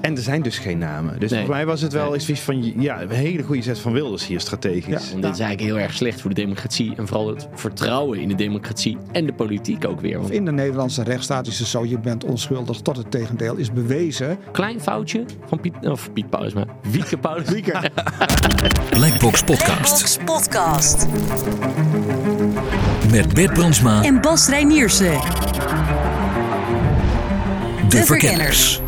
En er zijn dus geen namen. Dus volgens mij was het wel iets van... Ja, een hele goede zet van Wilders hier strategisch. Ja, en dit is eigenlijk heel erg slecht voor de democratie. En vooral het vertrouwen in de democratie en de politiek ook weer. Want In de Nederlandse rechtsstaat is het zo, je bent onschuldig tot het tegendeel is bewezen. klein foutje van Piet Paulusma. Wieke Paulusma. Wieke. Blackbox Podcast. Blackbox Podcast. Met Bert Brandsma. En Bas Reiniersen. De Verkenners.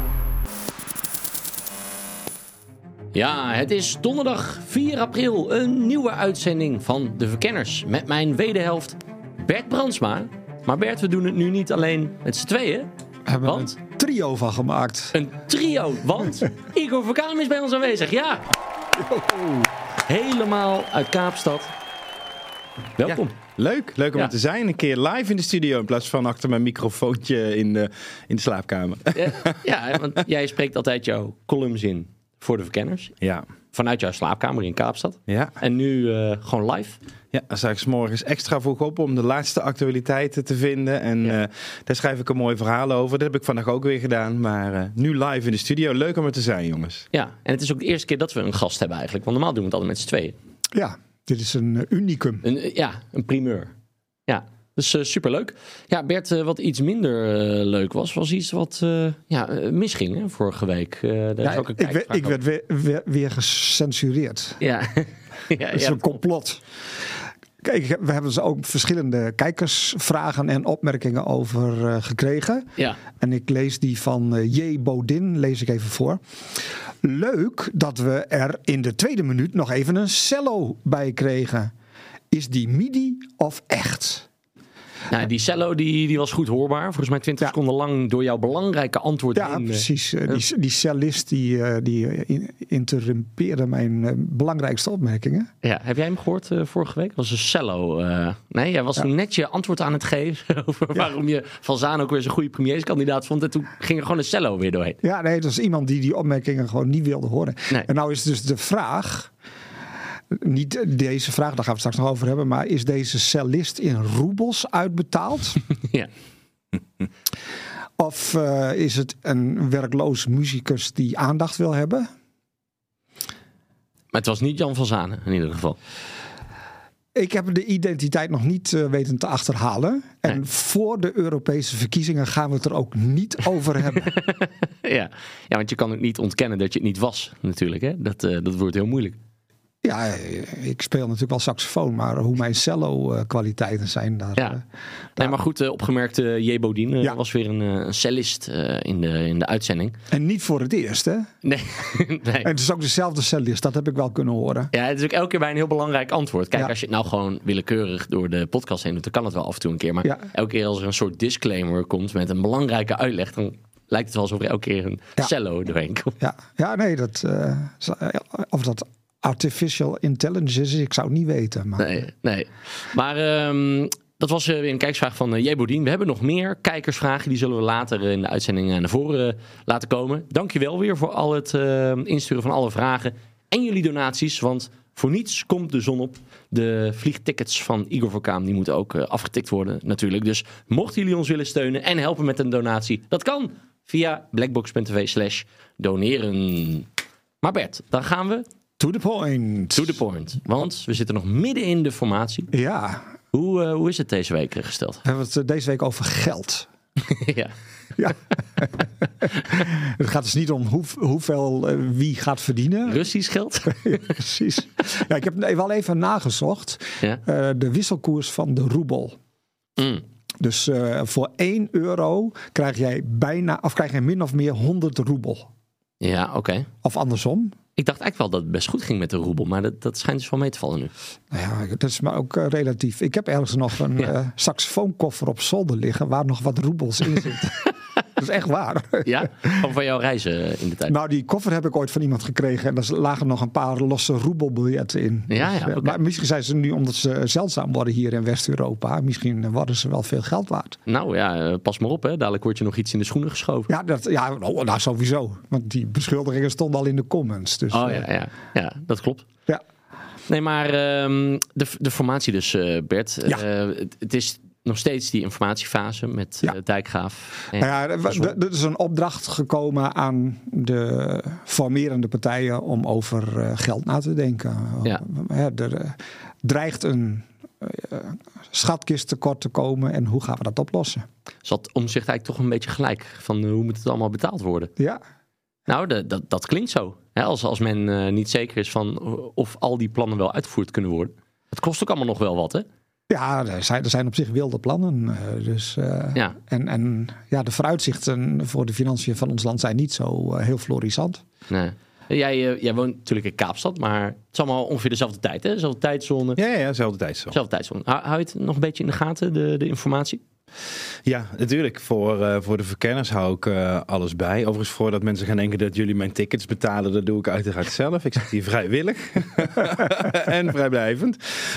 Ja, het is donderdag 4 april. Een nieuwe uitzending van De Verkenners. Met mijn wederhelft Bert Brandsma. Maar Bert, we doen het nu niet alleen met z'n tweeën. Hebben we Want een trio van gemaakt. een trio. Want Igor Verkaam is bij ons aanwezig. Ja. Helemaal uit Kaapstad. Welkom. Ja, leuk om Ja. er te zijn. Een keer live in de studio in plaats van achter mijn microfoontje in de slaapkamer. Ja, want jij spreekt altijd jouw columns in voor De Verkenners. Ja. Vanuit jouw slaapkamer in Kaapstad. Ja. En nu gewoon live. Ja, dan sta ik 's morgens extra vroeg op om de laatste actualiteiten te vinden. En daar schrijf ik een mooi verhaal over. Dat heb ik vandaag ook weer gedaan. Maar nu live in de studio. Leuk om er te zijn, jongens. Ja, en het is ook de eerste keer dat we een gast hebben eigenlijk. Want normaal doen we het altijd met z'n tweeën. Ja, dit is een unicum. Een primeur. Ja, dus superleuk. Ja, Bert, wat iets minder leuk was iets wat misging hè, vorige week. Daar is ook een kijkvraag ik werd weer gecensureerd. Ja. Ja, Het is een complot. Kijk, we hebben dus ook verschillende kijkersvragen en opmerkingen over gekregen. Ja. En ik lees die van J. Bodin, lees ik even voor. Leuk dat we er in de tweede minuut nog even een cello bij kregen. Is die MIDI of echt? Nou, die cello die was goed hoorbaar. Volgens mij 20 seconden lang door jouw belangrijke antwoord Ja, heen. precies. Die cellist die interrumpeerde mijn belangrijkste opmerkingen. Ja, heb jij hem gehoord vorige week? Dat was een cello. Nee, jij was net je antwoord aan het geven over waarom je Van Zaan ook weer zo'n goede premierskandidaat vond. En toen ging er gewoon een cello weer doorheen. Ja, nee, dat is iemand die opmerkingen gewoon niet wilde horen. Nee. En nou is dus de vraag... Niet deze vraag, daar gaan we het straks nog over hebben. Maar is deze cellist in roebels uitbetaald? Ja. Of is het een werkloos muzikus die aandacht wil hebben? Maar het was niet Jan van Zanen in ieder geval. Ik heb de identiteit nog niet weten te achterhalen. En Nee. voor de Europese verkiezingen gaan we het er ook niet over hebben. Ja, want je kan ook niet ontkennen dat je het niet was natuurlijk. Hè? Dat wordt heel moeilijk. Ja, ik speel natuurlijk wel saxofoon, maar hoe mijn cello-kwaliteiten zijn daar. Ja. Nee, maar goed opgemerkt, J. Bodin was weer een cellist in de uitzending. En niet voor het eerst, hè? Nee. En het is ook dezelfde cellist, dat heb ik wel kunnen horen. Ja, het is ook elke keer bij een heel belangrijk antwoord. Kijk, Ja. als je het nou gewoon willekeurig door de podcast heen doet, dan kan het wel af en toe een keer. Maar elke keer als er een soort disclaimer komt met een belangrijke uitleg, dan lijkt het wel alsof er elke keer een cello doorheen komt. Ja, nee, of dat artificial intelligence is, ik zou het niet weten. Maar... Nee. Maar dat was weer een kijksvraag van J. Bodin. We hebben nog meer kijkersvragen. Die zullen we later in de uitzending naar voren laten komen. Dankjewel weer voor al het insturen van alle vragen. En jullie donaties, want voor niets komt de zon op. De vliegtickets van Igor Verkaam, die moeten ook afgetikt worden natuurlijk. Dus mochten jullie ons willen steunen en helpen met een donatie, dat kan via blackbox.tv/doneren. Maar Bert, dan gaan we... To the point. Want we zitten nog midden in de formatie. Ja. Hoe is het deze week gesteld? We hebben het deze week over geld. Ja. Ja. Het gaat dus niet om hoeveel wie gaat verdienen. Russisch geld? Ja, precies. Ja, ik heb wel even nagezocht. Ja. De wisselkoers van de roebel. Dus voor €1 krijg jij min of meer 100 roebel. Ja, oké. Of andersom. Ik dacht eigenlijk wel dat het best goed ging met de roebel. Maar dat schijnt dus wel mee te vallen nu. Nou ja, dat is maar ook relatief. Ik heb ergens nog een saxofoonkoffer op zolder liggen waar nog wat roebels in zitten. Dat is echt waar. Ja? Of van jouw reizen in de tijd? Nou, die koffer heb ik ooit van iemand gekregen. En daar lagen nog een paar losse roebelbiljetten in. Ja, okay. Maar misschien zijn ze nu, omdat ze zeldzaam worden hier in West-Europa. Misschien worden ze wel veel geld waard. Nou ja, pas maar op. Hè. Dadelijk wordt je nog iets in de schoenen geschoven. Ja, nou sowieso. Want die beschuldigingen stonden al in de comments. Dus, ja, dat klopt. Ja. Nee, maar de formatie dus, Bert. Ja. Het is nog steeds die informatiefase met Dijkgraaf. Er is een opdracht gekomen aan de formerende partijen om over geld na te denken. Ja. Er dreigt een schatkisttekort te komen en hoe gaan we dat oplossen? Zat Omtzigt eigenlijk toch een beetje gelijk van hoe moet het allemaal betaald worden? Ja. Nou, dat klinkt zo. Hè, als men niet zeker is van of al die plannen wel uitgevoerd kunnen worden. Het kost ook allemaal nog wel wat, hè? Ja, er zijn op zich wilde plannen. En de vooruitzichten voor de financiën van ons land zijn niet zo heel florissant. Nee. Jij woont natuurlijk in Kaapstad, maar het is allemaal ongeveer dezelfde tijd, hè? Dezelfde tijdzone. Ja, dezelfde tijdzone. Hou je het nog een beetje in de gaten, de informatie? Ja, natuurlijk. Voor de verkenners hou ik alles bij. Overigens, voordat mensen gaan denken dat jullie mijn tickets betalen, dat doe ik uiteraard zelf. Ik zit hier vrijwillig en vrijblijvend.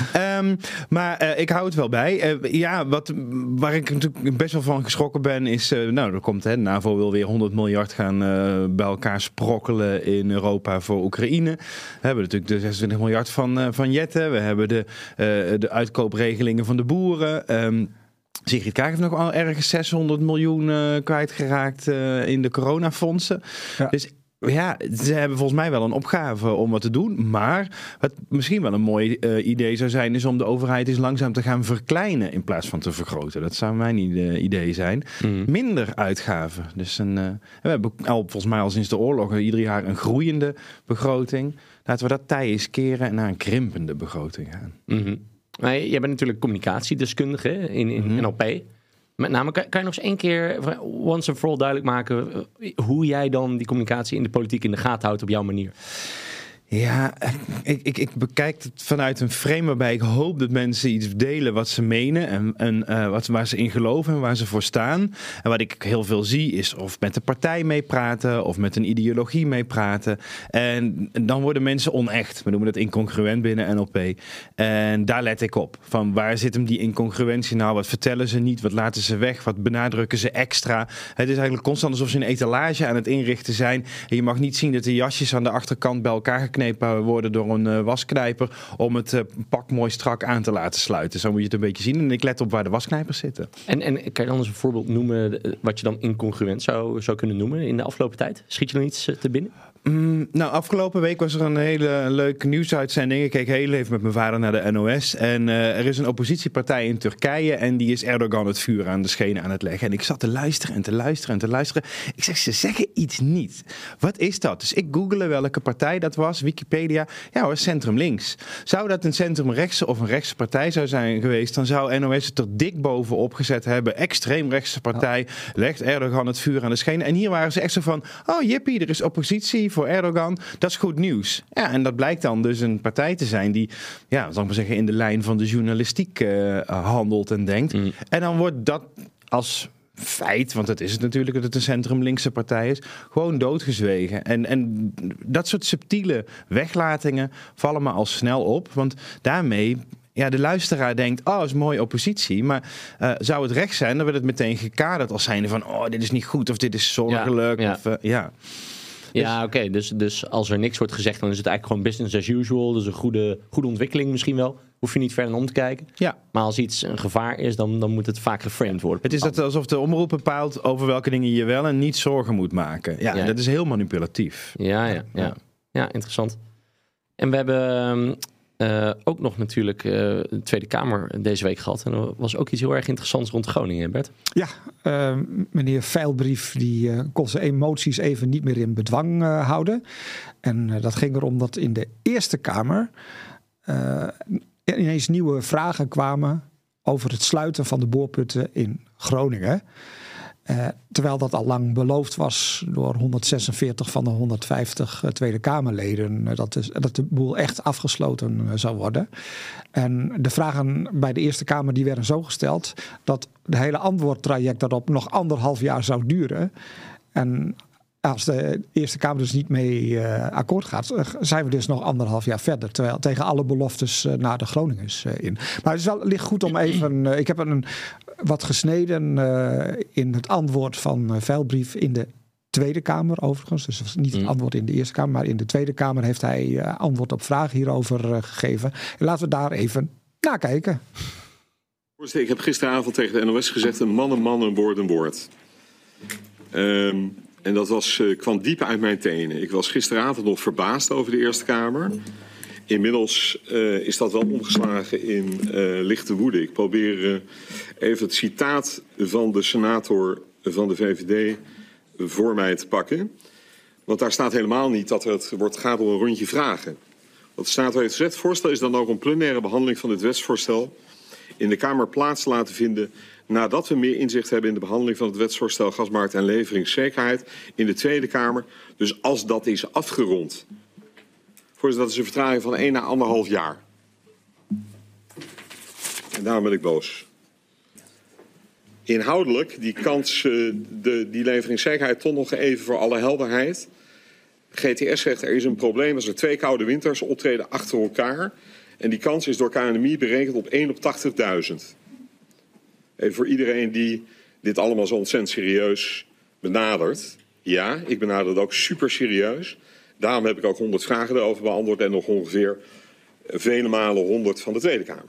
Maar ik hou het wel bij. Waar ik natuurlijk best wel van geschrokken ben, is... er komt, de NAVO wil weer 100 miljard gaan bij elkaar sprokkelen in Europa voor Oekraïne. We hebben natuurlijk de 26 miljard van Jette. We hebben de uitkoopregelingen van de boeren. Sigrid Kaag heeft nog al ergens 600 miljoen kwijtgeraakt in de coronafondsen. Ja. Dus ja, ze hebben volgens mij wel een opgave om wat te doen. Maar wat misschien wel een mooi idee zou zijn, is om de overheid eens langzaam te gaan verkleinen in plaats van te vergroten. Dat zou mijn idee zijn. Minder uitgaven. Dus we hebben volgens mij al sinds de oorlog ieder jaar een groeiende begroting. Laten we dat tij eens keren en naar een krimpende begroting gaan. Mm-hmm. Maar jij bent natuurlijk communicatiedeskundige in NLP. Met name, kan je nog eens één keer once and for all duidelijk maken hoe jij dan die communicatie in de politiek in de gaten houdt op jouw manier? Ja, ik bekijk het vanuit een frame waarbij ik hoop dat mensen iets delen wat ze menen en waar ze in geloven en waar ze voor staan. En wat ik heel veel zie is of met de partij meepraten of met een ideologie meepraten. En dan worden mensen onecht. We noemen dat incongruent binnen NLP. En daar let ik op. Van waar zit hem die incongruentie nou? Wat vertellen ze niet? Wat laten ze weg? Wat benadrukken ze extra? Het is eigenlijk constant alsof ze een etalage aan het inrichten zijn. En je mag niet zien dat de jasjes aan de achterkant bij elkaar geknepen worden door een wasknijper om het pak mooi strak aan te laten sluiten. Zo moet je het een beetje zien. En ik let op waar de wasknijpers zitten. En kan je dan eens een voorbeeld noemen wat je dan incongruent zou kunnen noemen in de afgelopen tijd? Schiet je dan iets te binnen? Afgelopen week was er een hele leuke nieuwsuitzending. Ik keek heel even met mijn vader naar de NOS. En er is een oppositiepartij in Turkije en die is Erdogan het vuur aan de schenen aan het leggen. En ik zat te luisteren. Ik zeg, ze zeggen iets niet. Wat is dat? Dus ik googelde welke partij dat was. Wikipedia. Ja hoor, centrum links. Zou dat een centrumrechtse of een rechtse partij zou zijn geweest, dan zou NOS het er dik bovenop gezet hebben. Extreemrechtse partij legt Erdogan het vuur aan de schenen. En hier waren ze echt zo van, oh jippie, er is oppositie voor Erdogan, dat is goed nieuws. Ja, en dat blijkt dan dus een partij te zijn die, zal ik maar zeggen, in de lijn van de journalistiek handelt en denkt. En dan wordt dat als feit, want dat is het natuurlijk dat het een centrum-linkse partij is, gewoon doodgezwegen. En dat soort subtiele weglatingen vallen me al snel op, want daarmee... Ja, de luisteraar denkt, is mooi oppositie. Maar zou het recht zijn, dan wordt het meteen gekaderd als zijnde van, dit is niet goed of dit is zorgelijk. Ja, oké. Dus als er niks wordt gezegd, dan is het eigenlijk gewoon business as usual. Dus een goede ontwikkeling misschien wel. Hoef je niet verder om te kijken. Ja. Maar als iets een gevaar is, dan moet het vaak geframed worden. Het is dat alsof de omroep bepaalt over welke dingen je wel en niet zorgen moet maken. Ja. Dat is heel manipulatief. Ja, interessant. En we hebben ook nog natuurlijk de Tweede Kamer deze week gehad. En er was ook iets heel erg interessants rond Groningen, Bert. Ja, meneer Veilbrief die kon zijn emoties even niet meer in bedwang houden. En dat ging erom dat in de Eerste Kamer ineens nieuwe vragen kwamen over het sluiten van de boorputten in Groningen. Terwijl dat al lang beloofd was door 146 van de 150 Tweede Kamerleden. Dat de boel echt afgesloten zou worden. En de vragen bij de Eerste Kamer die werden zo gesteld dat de hele antwoordtraject daarop nog 1,5 jaar zou duren. En als de Eerste Kamer dus niet mee akkoord gaat, zijn we dus nog 1,5 jaar verder. Terwijl tegen alle beloftes naar de Groningers in. Maar het ligt goed om even... ik heb wat gesneden in het antwoord van Veilbrief in de Tweede Kamer overigens. Dus niet het antwoord in de Eerste Kamer, maar in de Tweede Kamer heeft hij antwoord op vragen hierover gegeven. En laten we daar even naar kijken. Ik heb gisteravond tegen de NOS gezegd: een man, een woord. En dat kwam diep uit mijn tenen. Ik was gisteravond nog verbaasd over de Eerste Kamer. Inmiddels is dat wel omgeslagen in lichte woede. Ik probeer even het citaat van de senator van de VVD voor mij te pakken. Want daar staat helemaal niet dat het gaat om een rondje vragen. Wat de senator heeft gezegd: het voorstel is dan ook een plenaire behandeling van dit wetsvoorstel in de Kamer plaats te laten vinden nadat we meer inzicht hebben in de behandeling van het wetsvoorstel gasmarkt en leveringszekerheid in de Tweede Kamer. Dus als dat is afgerond. Voorzitter, dat is een vertraging van 1 à 1,5 jaar. En daarom ben ik boos. Inhoudelijk, die kans, die leveringszekerheid toch nog even voor alle helderheid. GTS zegt er is een probleem als er 2 koude winters optreden achter elkaar. En die kans is door KNMI berekend op 1 op 80.000. Even voor iedereen die dit allemaal zo ontzettend serieus benadert. Ja, ik benader het ook super serieus. Daarom heb ik ook 100 vragen erover beantwoord en nog ongeveer vele malen 100 van de Tweede Kamer.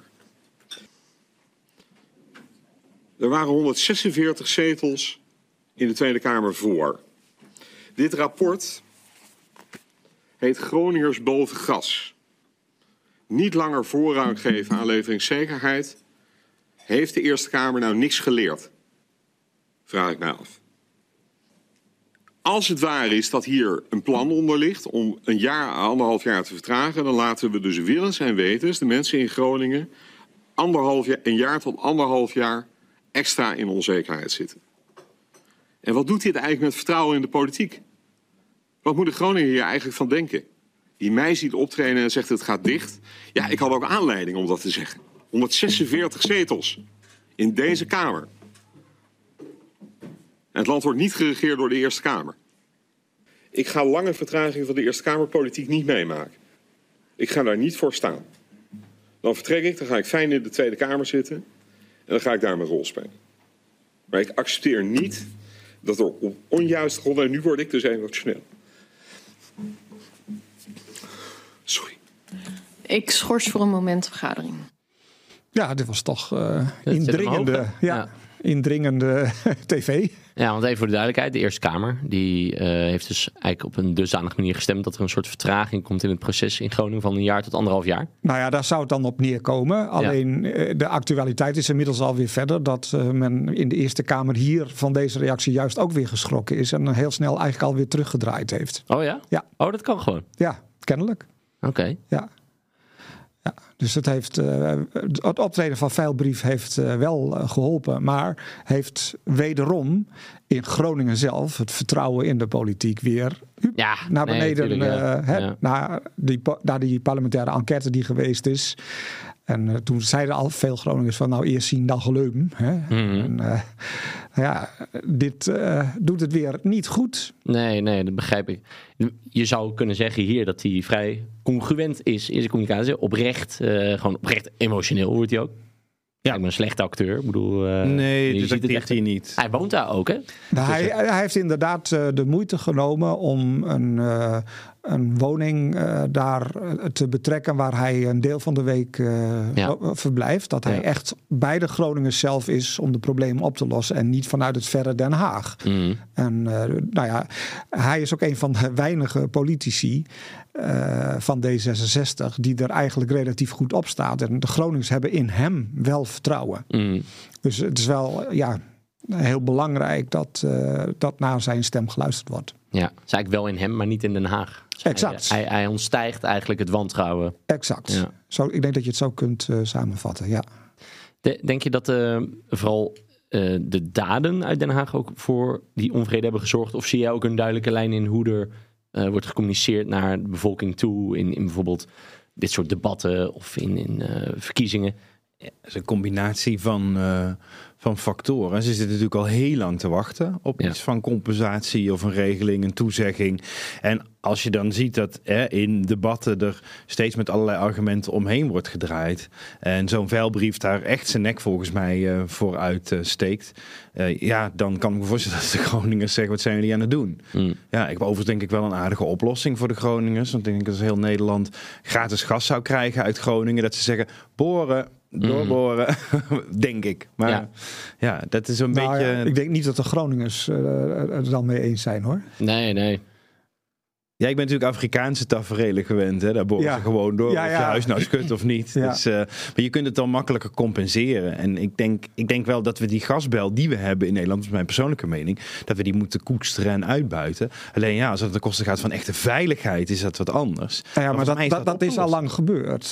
Er waren 146 zetels in de Tweede Kamer voor. Dit rapport heet Groningers boven gas. Niet langer voorrang geven aan leveringszekerheid. Heeft de Eerste Kamer nou niks geleerd? Vraag ik mij af. Als het waar is dat hier een plan onder ligt om 1,5 jaar te vertragen, dan laten we dus willens en wetens de mensen in Groningen 1 jaar tot 1,5 jaar extra in onzekerheid zitten. En wat doet dit eigenlijk met vertrouwen in de politiek? Wat moet de Groninger hier eigenlijk van denken? Die mij ziet optreden en zegt het gaat dicht. Ja, ik had ook aanleiding om dat te zeggen. 146 zetels in deze Kamer. En het land wordt niet geregeerd door de Eerste Kamer. Ik ga lange vertragingen van de Eerste Kamerpolitiek niet meemaken. Ik ga daar niet voor staan. Dan vertrek ik, dan ga ik fijn in de Tweede Kamer zitten. En dan ga ik daar mijn rol spelen. Maar ik accepteer niet dat er op onjuiste gronden... En nu word ik dus emotioneel. Sorry. Ik schors voor een moment de vergadering. Ja, dit was toch indringende tv. Ja, want even voor de duidelijkheid. De Eerste Kamer die heeft dus eigenlijk op een dusdanige manier gestemd dat er een soort vertraging komt in het proces in Groningen van 1 jaar tot 1,5 jaar. Nou ja, daar zou het dan op neerkomen. Alleen de actualiteit is inmiddels alweer verder. Dat men in de Eerste Kamer hier van deze reactie juist ook weer geschrokken is. En heel snel eigenlijk alweer teruggedraaid heeft. Oh ja? Ja. Oh, dat kan gewoon? Ja, kennelijk. Oké. Ja. Ja, dus het optreden van Veilbrief heeft wel geholpen, maar heeft wederom in Groningen zelf het vertrouwen in de politiek weer naar beneden. Naar die parlementaire enquête die geweest is. En toen zeiden al veel Groningers van nou eerst zien dan geloven. Dit doet het weer niet goed. Nee, dat begrijp ik. Je zou kunnen zeggen hier dat hij vrij congruent is in zijn communicatie. Oprecht, gewoon oprecht emotioneel wordt hij ook. Ja, ik ben een slechte acteur. Ik bedoel, nee, dat ligt hij niet. Hij woont daar ook, hè? Nou, hij heeft inderdaad de moeite genomen om een woning daar te betrekken waar hij een deel van de week verblijft. Dat hij echt bij de Groningers zelf is om de problemen op te lossen en niet vanuit het verre Den Haag. Mm. En hij is ook een van de weinige politici van D66 die er eigenlijk relatief goed op staat. En de Groningers hebben in hem wel vertrouwen. Mm. Dus het is wel heel belangrijk dat naar zijn stem geluisterd wordt. Ja, het is eigenlijk wel in hem, maar niet in Den Haag. Dus exact. Hij ontstijgt eigenlijk het wantrouwen. Exact. Ja. Ik denk dat je het zo kunt samenvatten, ja. Denk je dat vooral de daden uit Den Haag ook voor die onvrede hebben gezorgd? Of zie jij ook een duidelijke lijn in hoe er wordt gecommuniceerd naar de bevolking toe in bijvoorbeeld dit soort debatten of in verkiezingen? Het is een combinatie van factoren. Ze zitten natuurlijk al heel lang te wachten op iets van compensatie of een regeling, een toezegging. En als je dan ziet dat in debatten er steeds met allerlei argumenten omheen wordt gedraaid en zo'n Veilbrief daar echt zijn nek volgens mij voor uitsteekt, dan kan ik me voorstellen dat de Groningers zeggen, wat zijn jullie aan het doen? Mm. Ja, ik heb overigens denk ik wel een aardige oplossing voor de Groningers. Want ik denk dat heel Nederland gratis gas zou krijgen uit Groningen. Dat ze zeggen, boren, doorboren, denk ik. Maar ja, dat is een beetje... Ja, ik denk niet dat de Groningers het dan mee eens zijn, hoor. Nee. Ja, ik ben natuurlijk Afrikaanse taferelen gewend. Hè? Daar boren ze gewoon door of je huis nou schut of niet. Ja. Dus, maar je kunt het dan makkelijker compenseren. En ik denk wel dat we die gasbel die we hebben in Nederland, dat is mijn persoonlijke mening, dat we die moeten koesteren en uitbuiten. Alleen ja, als het ten koste gaat van echte veiligheid, is dat wat anders. Ja, maar dat is al lang gebeurd.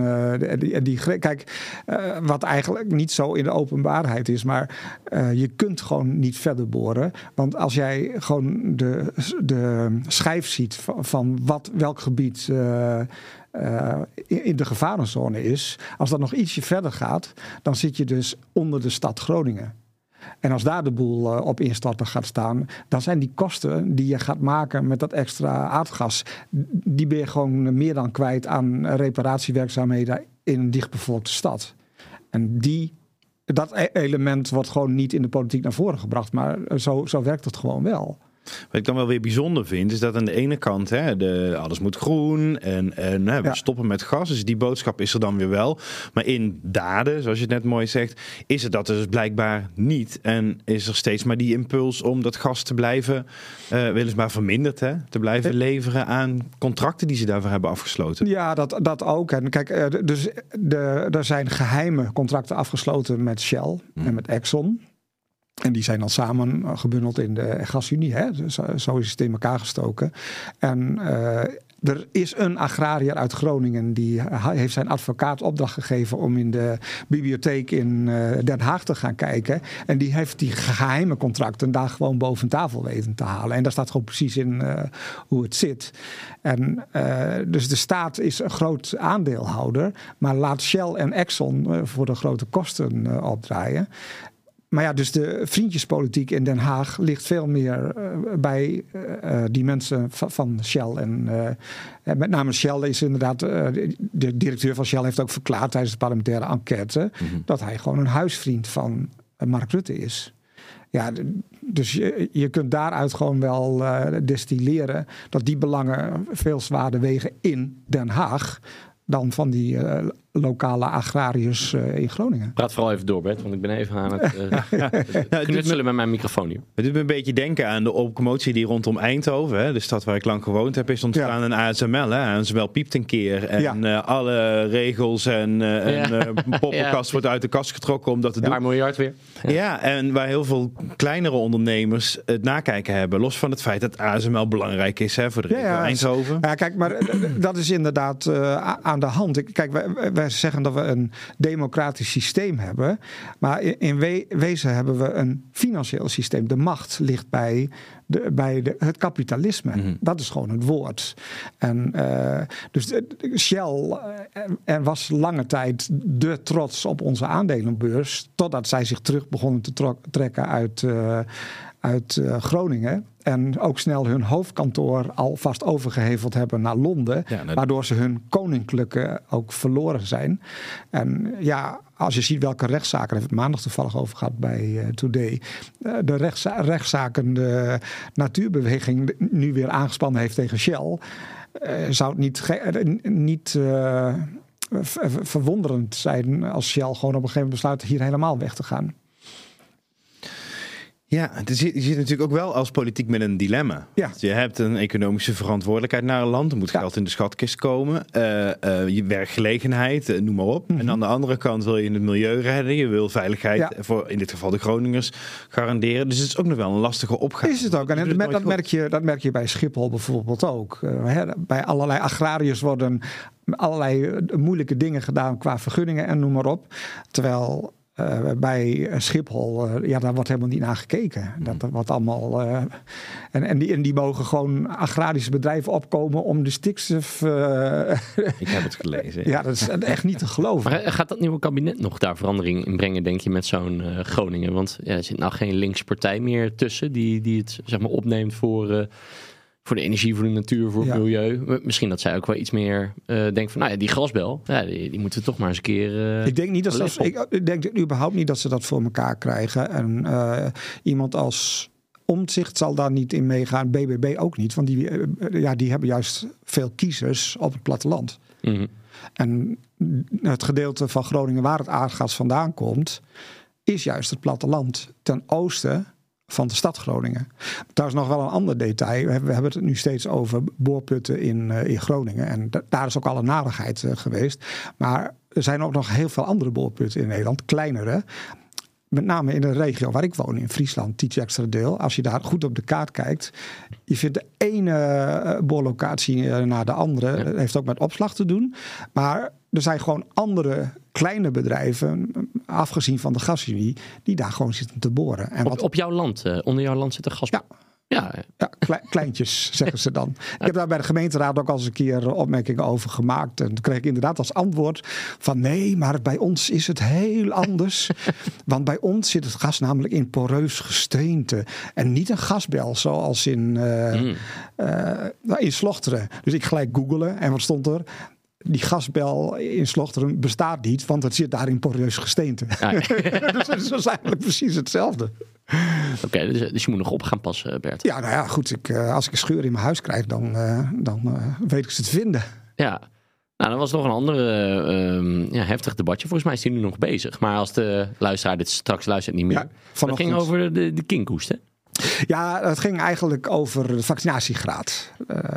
En kijk, wat eigenlijk niet zo in de openbaarheid is, maar je kunt gewoon niet verder boren. Want als jij gewoon de schijf ziet van welk gebied in de gevarenzone is, als dat nog ietsje verder gaat, dan zit je dus onder de stad Groningen. En als daar de boel op instorten gaat staan, dan zijn die kosten die je gaat maken met dat extra aardgas, die ben je gewoon meer dan kwijt aan reparatiewerkzaamheden in een dichtbevolkte stad. En dat element wordt gewoon niet in de politiek naar voren gebracht, maar zo werkt het gewoon wel. Wat ik dan wel weer bijzonder vind, is dat aan de ene kant alles moet groen en we stoppen met gas. Dus die boodschap is er dan weer wel. Maar in daden, zoals je het net mooi zegt, is het dat dus blijkbaar niet. En is er steeds maar die impuls om dat gas te blijven, weliswaar verminderd, te blijven leveren aan contracten die ze daarvoor hebben afgesloten. Ja, dat ook. En kijk, er zijn geheime contracten afgesloten met Shell en met Exxon. En die zijn dan samen gebundeld in de gasunie. Hè? Zo is het in elkaar gestoken. En er is een agrariër uit Groningen die heeft zijn advocaat opdracht gegeven om in de bibliotheek in Den Haag te gaan kijken. En die heeft die geheime contracten daar gewoon boven tafel weten te halen. En daar staat gewoon precies in hoe het zit. En dus de staat is een groot aandeelhouder, maar laat Shell en Exxon voor de grote kosten opdraaien. Maar ja, dus de vriendjespolitiek in Den Haag ligt veel meer bij die mensen van Shell. En met name Shell is inderdaad, de directeur van Shell heeft ook verklaard tijdens de parlementaire enquête, dat hij gewoon een huisvriend van Mark Rutte is. Ja, dus je kunt daaruit gewoon wel destilleren dat die belangen veel zwaarder wegen in Den Haag dan van die lokale agrariërs in Groningen. Praat vooral even door, Bert, want ik ben even aan het knutselen met mijn microfoon hier. Het doet me een beetje denken aan de commotie die rondom Eindhoven, de stad waar ik lang gewoond heb, is ontstaan een ASML. ASML piept een keer en alle regels en poppenkast wordt uit de kast getrokken om dat te doen. $1 miljard weer. Ja, en waar heel veel kleinere ondernemers het nakijken hebben, los van het feit dat ASML belangrijk is voor de regio Eindhoven. Ja, kijk, maar dat is inderdaad aan de hand. Kijk, wij zeggen dat we een democratisch systeem hebben, maar in wezen hebben we een financieel systeem. De macht ligt bij het kapitalisme. Dat is gewoon het woord. En dus Shell was lange tijd de trots op onze aandelenbeurs, totdat zij zich terug begonnen te trekken uit Groningen. En ook snel hun hoofdkantoor alvast overgeheveld hebben naar Londen. Ja, waardoor ze hun koninklijke ook verloren zijn. En ja, als je ziet welke rechtszaken, daar heb ik maandag toevallig over gehad bij Today. De rechtszaken de natuurbeweging nu weer aangespannen heeft tegen Shell. Zou het niet verwonderend zijn als Shell gewoon op een gegeven moment besluit hier helemaal weg te gaan. Ja, je zit natuurlijk ook wel als politiek met een dilemma. Ja. Je hebt een economische verantwoordelijkheid naar een land. Er moet geld in de schatkist komen. Je werkgelegenheid, noem maar op. En aan de andere kant wil je het milieu redden. Je wil veiligheid voor in dit geval de Groningers garanderen. Dus het is ook nog wel een lastige opgave. Is het ook. En dat merk je bij Schiphol bijvoorbeeld ook. Bij allerlei agrariërs worden allerlei moeilijke dingen gedaan qua vergunningen en noem maar op. Terwijl bij Schiphol, daar wordt helemaal niet naar gekeken. Dat wordt allemaal. En die mogen gewoon agrarische bedrijven opkomen om de stikstof. Ik heb het gelezen. Ja, dat is echt niet te geloven. Maar gaat dat nieuwe kabinet nog daar verandering in brengen, denk je, met zo'n Groningen? Want er zit nou geen linkse partij meer tussen die het zeg maar opneemt voor de energie, voor de natuur, voor het milieu. Misschien dat zij ook wel iets meer denken van, nou ja, die gasbel, die moeten we toch maar eens een keer. Ik denk überhaupt niet dat ze dat voor elkaar krijgen. En iemand als Omtzigt zal daar niet in meegaan. BBB ook niet, want die hebben juist veel kiezers op het platteland. Mm-hmm. En het gedeelte van Groningen waar het aardgas vandaan komt, is juist het platteland ten oosten van de stad Groningen. Daar is nog wel een ander detail. We hebben het nu steeds over boorputten in Groningen. En daar is ook al een narigheid geweest. Maar er zijn ook nog heel veel andere boorputten in Nederland, kleinere. Met name in de regio waar ik woon, in Friesland, Tietjeksterdeel. Als je daar goed op de kaart kijkt, je vindt de ene boorlocatie naar de andere. Dat heeft ook met opslag te doen. Maar er zijn gewoon andere kleine bedrijven, afgezien van de gasunie, die daar gewoon zitten te boren. En op jouw land, onder jouw land zit een gas. Ja, kleintjes zeggen ze dan. Ik heb daar bij de gemeenteraad ook al eens een keer opmerkingen over gemaakt. En toen kreeg ik inderdaad als antwoord van nee, maar bij ons is het heel anders. Want bij ons zit het gas namelijk in poreus gesteente. En niet een gasbel zoals in Slochteren. Dus ik gelijk googelen en wat stond er? Die gasbel in Slochteren bestaat niet, want het zit daar in poreus gesteente. Ja. Dus dat is eigenlijk precies hetzelfde. Oké, dus je moet nog op gaan passen, Bert. Ja, nou ja, goed. Als ik een scheur in mijn huis krijg, dan weet ik ze te vinden. Ja. Nou, dan was nog een ander heftig debatje. Volgens mij is die nu nog bezig. Maar als de luisteraar dit straks luistert niet meer. Ja, het ging over de kinkhoest, hè? Ja, het ging eigenlijk over de vaccinatiegraad.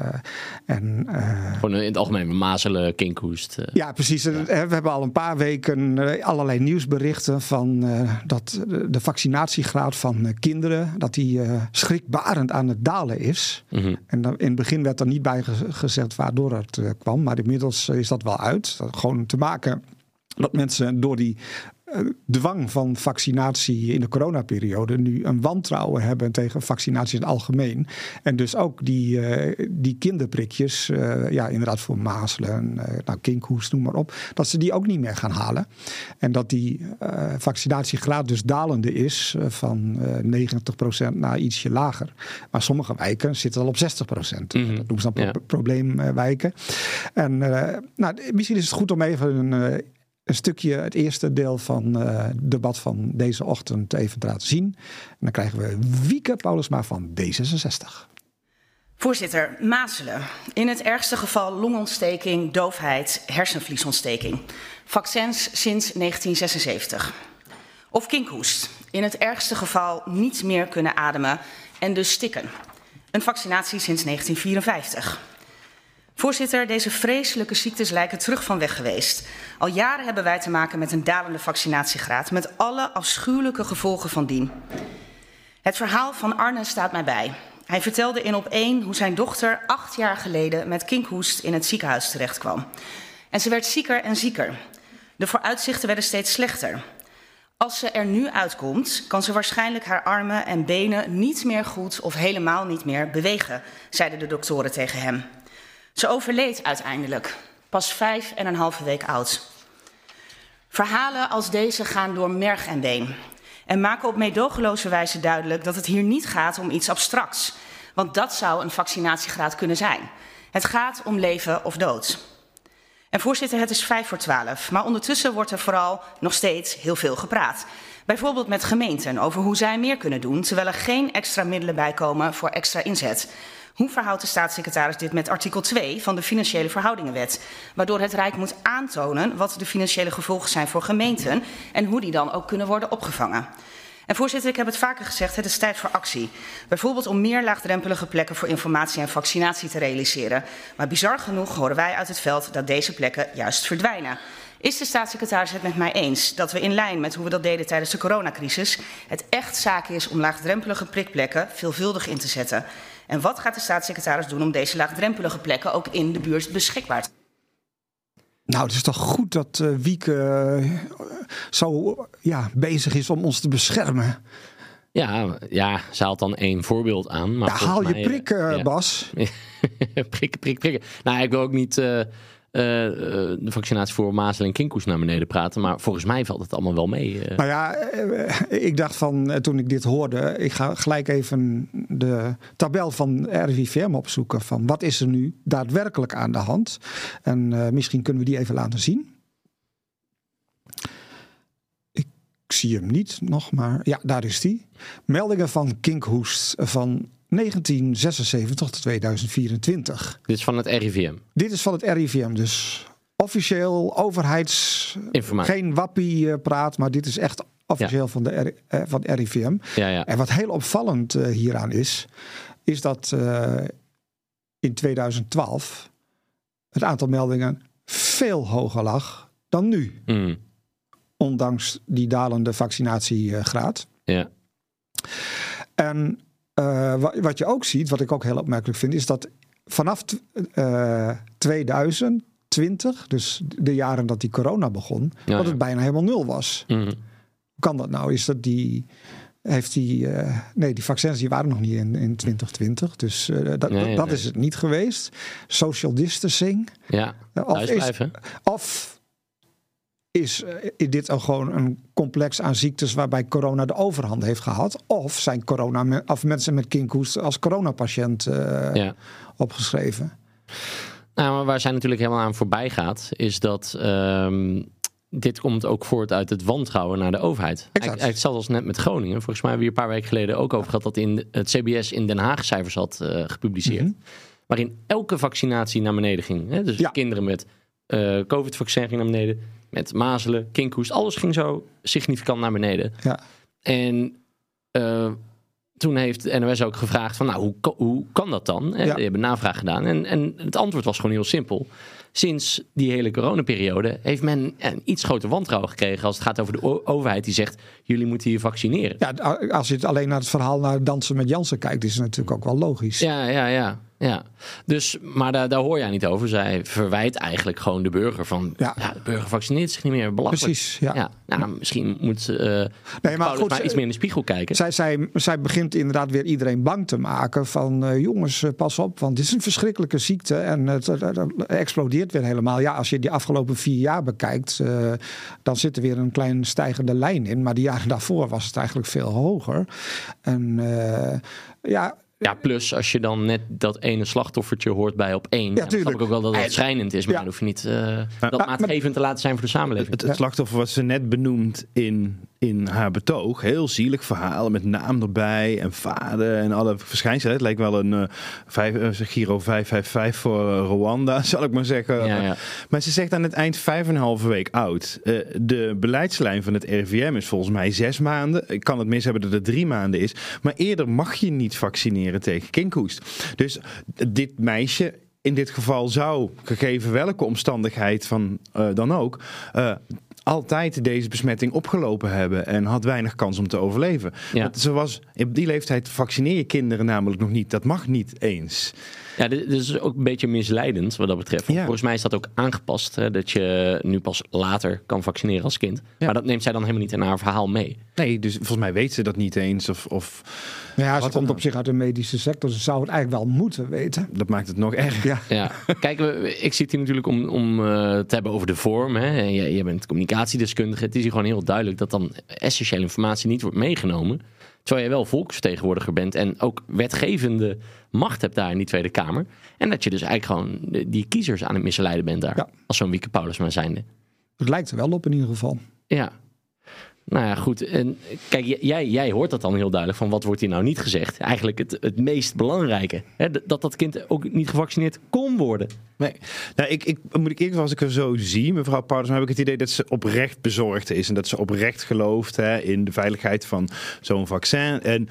Gewoon in het algemeen mazelen, kinkhoest. Ja, precies. Ja. We hebben al een paar weken allerlei nieuwsberichten van dat de vaccinatiegraad van kinderen, dat die schrikbarend aan het dalen is. Mm-hmm. En in het begin werd er niet bij gezegd waardoor het kwam. Maar inmiddels is dat wel uit. Dat gewoon te maken dat mensen door die dwang van vaccinatie in de coronaperiode nu een wantrouwen hebben tegen vaccinatie in het algemeen. En dus ook die kinderprikjes, inderdaad voor mazelen, kinkhoest, noem maar op, dat ze die ook niet meer gaan halen. En dat die vaccinatiegraad dus dalende is van 90% naar ietsje lager. Maar sommige wijken zitten al op 60%. Mm-hmm. Dat noemen ze dan probleemwijken. En misschien is het goed om even een stukje, het eerste deel van het debat van deze ochtend even te laten zien. En dan krijgen we Wieke Paulusma van D66. Voorzitter, mazelen. In het ergste geval longontsteking, doofheid, hersenvliesontsteking. Vaccins sinds 1976. Of kinkhoest. In het ergste geval niet meer kunnen ademen en dus stikken. Een vaccinatie sinds 1954. Voorzitter, deze vreselijke ziektes lijken terug van weg geweest. Al jaren hebben wij te maken met een dalende vaccinatiegraad, met alle afschuwelijke gevolgen van dien. Het verhaal van Arne staat mij bij. Hij vertelde in Op1 hoe zijn dochter 8 jaar geleden met kinkhoest in het ziekenhuis terechtkwam. En ze werd zieker en zieker. De vooruitzichten werden steeds slechter. Als ze er nu uitkomt, kan ze waarschijnlijk haar armen en benen niet meer goed of helemaal niet meer bewegen, zeiden de doktoren tegen hem. Ze overleed uiteindelijk, pas 5,5 week oud. Verhalen als deze gaan door merg en been en maken op meedogenloze wijze duidelijk dat het hier niet gaat om iets abstracts, want dat zou een vaccinatiegraad kunnen zijn. Het gaat om leven of dood. En voorzitter, het is 11:55, maar ondertussen wordt er vooral nog steeds heel veel gepraat. Bijvoorbeeld met gemeenten over hoe zij meer kunnen doen, terwijl er geen extra middelen bij komen voor extra inzet. Hoe verhoudt de staatssecretaris dit met artikel 2 van de Financiële Verhoudingenwet, waardoor het Rijk moet aantonen wat de financiële gevolgen zijn voor gemeenten en hoe die dan ook kunnen worden opgevangen? En voorzitter, ik heb het vaker gezegd, het is tijd voor actie. Bijvoorbeeld om meer laagdrempelige plekken voor informatie en vaccinatie te realiseren. Maar bizar genoeg horen wij uit het veld dat deze plekken juist verdwijnen. Is de staatssecretaris het met mij eens dat we in lijn met hoe we dat deden tijdens de coronacrisis het echt zaak is om laagdrempelige prikplekken veelvuldig in te zetten? En wat gaat de staatssecretaris doen om deze laagdrempelige plekken ook in de buurt beschikbaar te maken? Nou, het is toch goed dat Wieke zo bezig is om ons te beschermen. Ja, ze haalt dan 1 voorbeeld aan. Maar haal je prik, Bas. prikken. Nou, ik wil ook niet de vaccinatie voor mazelen en kinkhoest naar beneden praten. Maar volgens mij valt het allemaal wel mee. Nou ja, ik dacht van toen ik dit hoorde, ik ga gelijk even de tabel van RIVM opzoeken. Van wat is er nu daadwerkelijk aan de hand? En misschien kunnen we die even laten zien. Ik zie hem niet nog, maar ja, daar is die. Meldingen van kinkhoest van 1976 tot 2024. Dit is van het RIVM? Dit is van het RIVM, dus officieel Informatie. geen wappie praat, maar dit is echt officieel van van RIVM. Ja. En wat heel opvallend hieraan is dat in 2012 het aantal meldingen veel hoger lag dan nu. Ondanks die dalende vaccinatiegraad. Ja. En wat je ook ziet, wat ik ook heel opmerkelijk vind, is dat vanaf 2020, dus de jaren dat die corona begon, dat het bijna helemaal nul was. Hoe kan dat nou? Is dat die vaccins die waren nog niet in 2020. Dus dat is het niet geweest. Social distancing. Ja, thuis blijven. Of is dit gewoon een complex aan ziektes waarbij corona de overhand heeft gehad? Of zijn mensen met kinkhoest als coronapatiënt opgeschreven? Nou, maar waar zij natuurlijk helemaal aan voorbij gaat, is dat dit komt ook voort uit het wantrouwen naar de overheid. Eigenlijk hetzelfde als net met Groningen. Volgens mij hebben we hier een paar weken geleden ook over gehad dat in het CBS in Den Haag cijfers had gepubliceerd. Waarin elke vaccinatie naar beneden ging. Hè? Dus kinderen met COVID-vaccin ging naar beneden. Met mazelen, kinkhoest. Alles ging zo significant naar beneden. Ja. En toen heeft de NOS ook gevraagd van hoe kan dat dan? Die hebben navraag gedaan. En het antwoord was gewoon heel simpel. Sinds die hele coronaperiode heeft men een iets groter wantrouwen gekregen als het gaat over de overheid die zegt, jullie moeten je vaccineren. Ja, als je het alleen naar het verhaal naar Dansen met Jansen kijkt, is het natuurlijk ook wel logisch. Ja. Dus, maar daar hoor jij niet over. Zij verwijt eigenlijk gewoon de burger van, de burger vaccineert zich niet meer, belachelijk. Precies, ja. Nou, misschien moet maar iets meer in de spiegel kijken. Zij begint inderdaad weer iedereen bang te maken van, jongens, pas op, want dit is een verschrikkelijke ziekte en het explodeert weer helemaal. Ja, als je die afgelopen 4 jaar bekijkt, dan zit er weer een klein stijgende lijn in. Maar die jaren daarvoor was het eigenlijk veel hoger. En Ja, plus als je dan net dat ene slachtoffertje hoort bij op 1. Dan snap ik ook wel dat het schrijnend is. Maar dan hoef je niet dat maatgevend te laten zijn voor de samenleving. Het slachtoffer wat ze net benoemd in haar betoog. Heel zielig verhaal met naam erbij en vader en alle verschijnselen. Het lijkt wel een Giro 555 voor Rwanda, zal ik maar zeggen. Ja. Maar ze zegt aan het eind 5,5 week oud. De beleidslijn van het RIVM is volgens mij 6 maanden. Ik kan het mis hebben dat het 3 maanden is. Maar eerder mag je niet vaccineren tegen kinkhoest. Dus dit meisje in dit geval zou, gegeven welke omstandigheid dan ook, altijd deze besmetting opgelopen hebben en had weinig kans om te overleven. Ja. Op die leeftijd vaccineer je kinderen namelijk nog niet. Dat mag niet eens. Ja, dit is ook een beetje misleidend wat dat betreft. Ja. Volgens mij is dat ook aangepast. Hè, dat je nu pas later kan vaccineren als kind. Ja. Maar dat neemt zij dan helemaal niet in haar verhaal mee. Nee, dus volgens mij weet ze dat niet eens. Ze komt op zich uit de medische sector. Ze zou het eigenlijk wel moeten weten. Dat maakt het nog erger. Ja. Kijk, ik zit hier natuurlijk om te hebben over de vorm. Hè. Je bent communicatiedeskundige. Het is hier gewoon heel duidelijk dat dan essentiële informatie niet wordt meegenomen. Terwijl je wel volksvertegenwoordiger bent en ook wetgevende macht hebt daar in die Tweede Kamer. En dat je dus eigenlijk gewoon die kiezers aan het misleiden bent daar. Ja. Als zo'n Wieke Paulusma zijnde. Het lijkt er wel op in ieder geval. Ja. Nou ja, goed. En kijk, jij hoort dat dan heel duidelijk van wat wordt hier nou niet gezegd. Eigenlijk het meest belangrijke. Hè? Dat kind ook niet gevaccineerd kon worden. Nee. Nou, moet ik eerlijk, als ik er zo zie, mevrouw Paulusma, heb ik het idee dat ze oprecht bezorgd is. En dat ze oprecht gelooft in de veiligheid van zo'n vaccin. En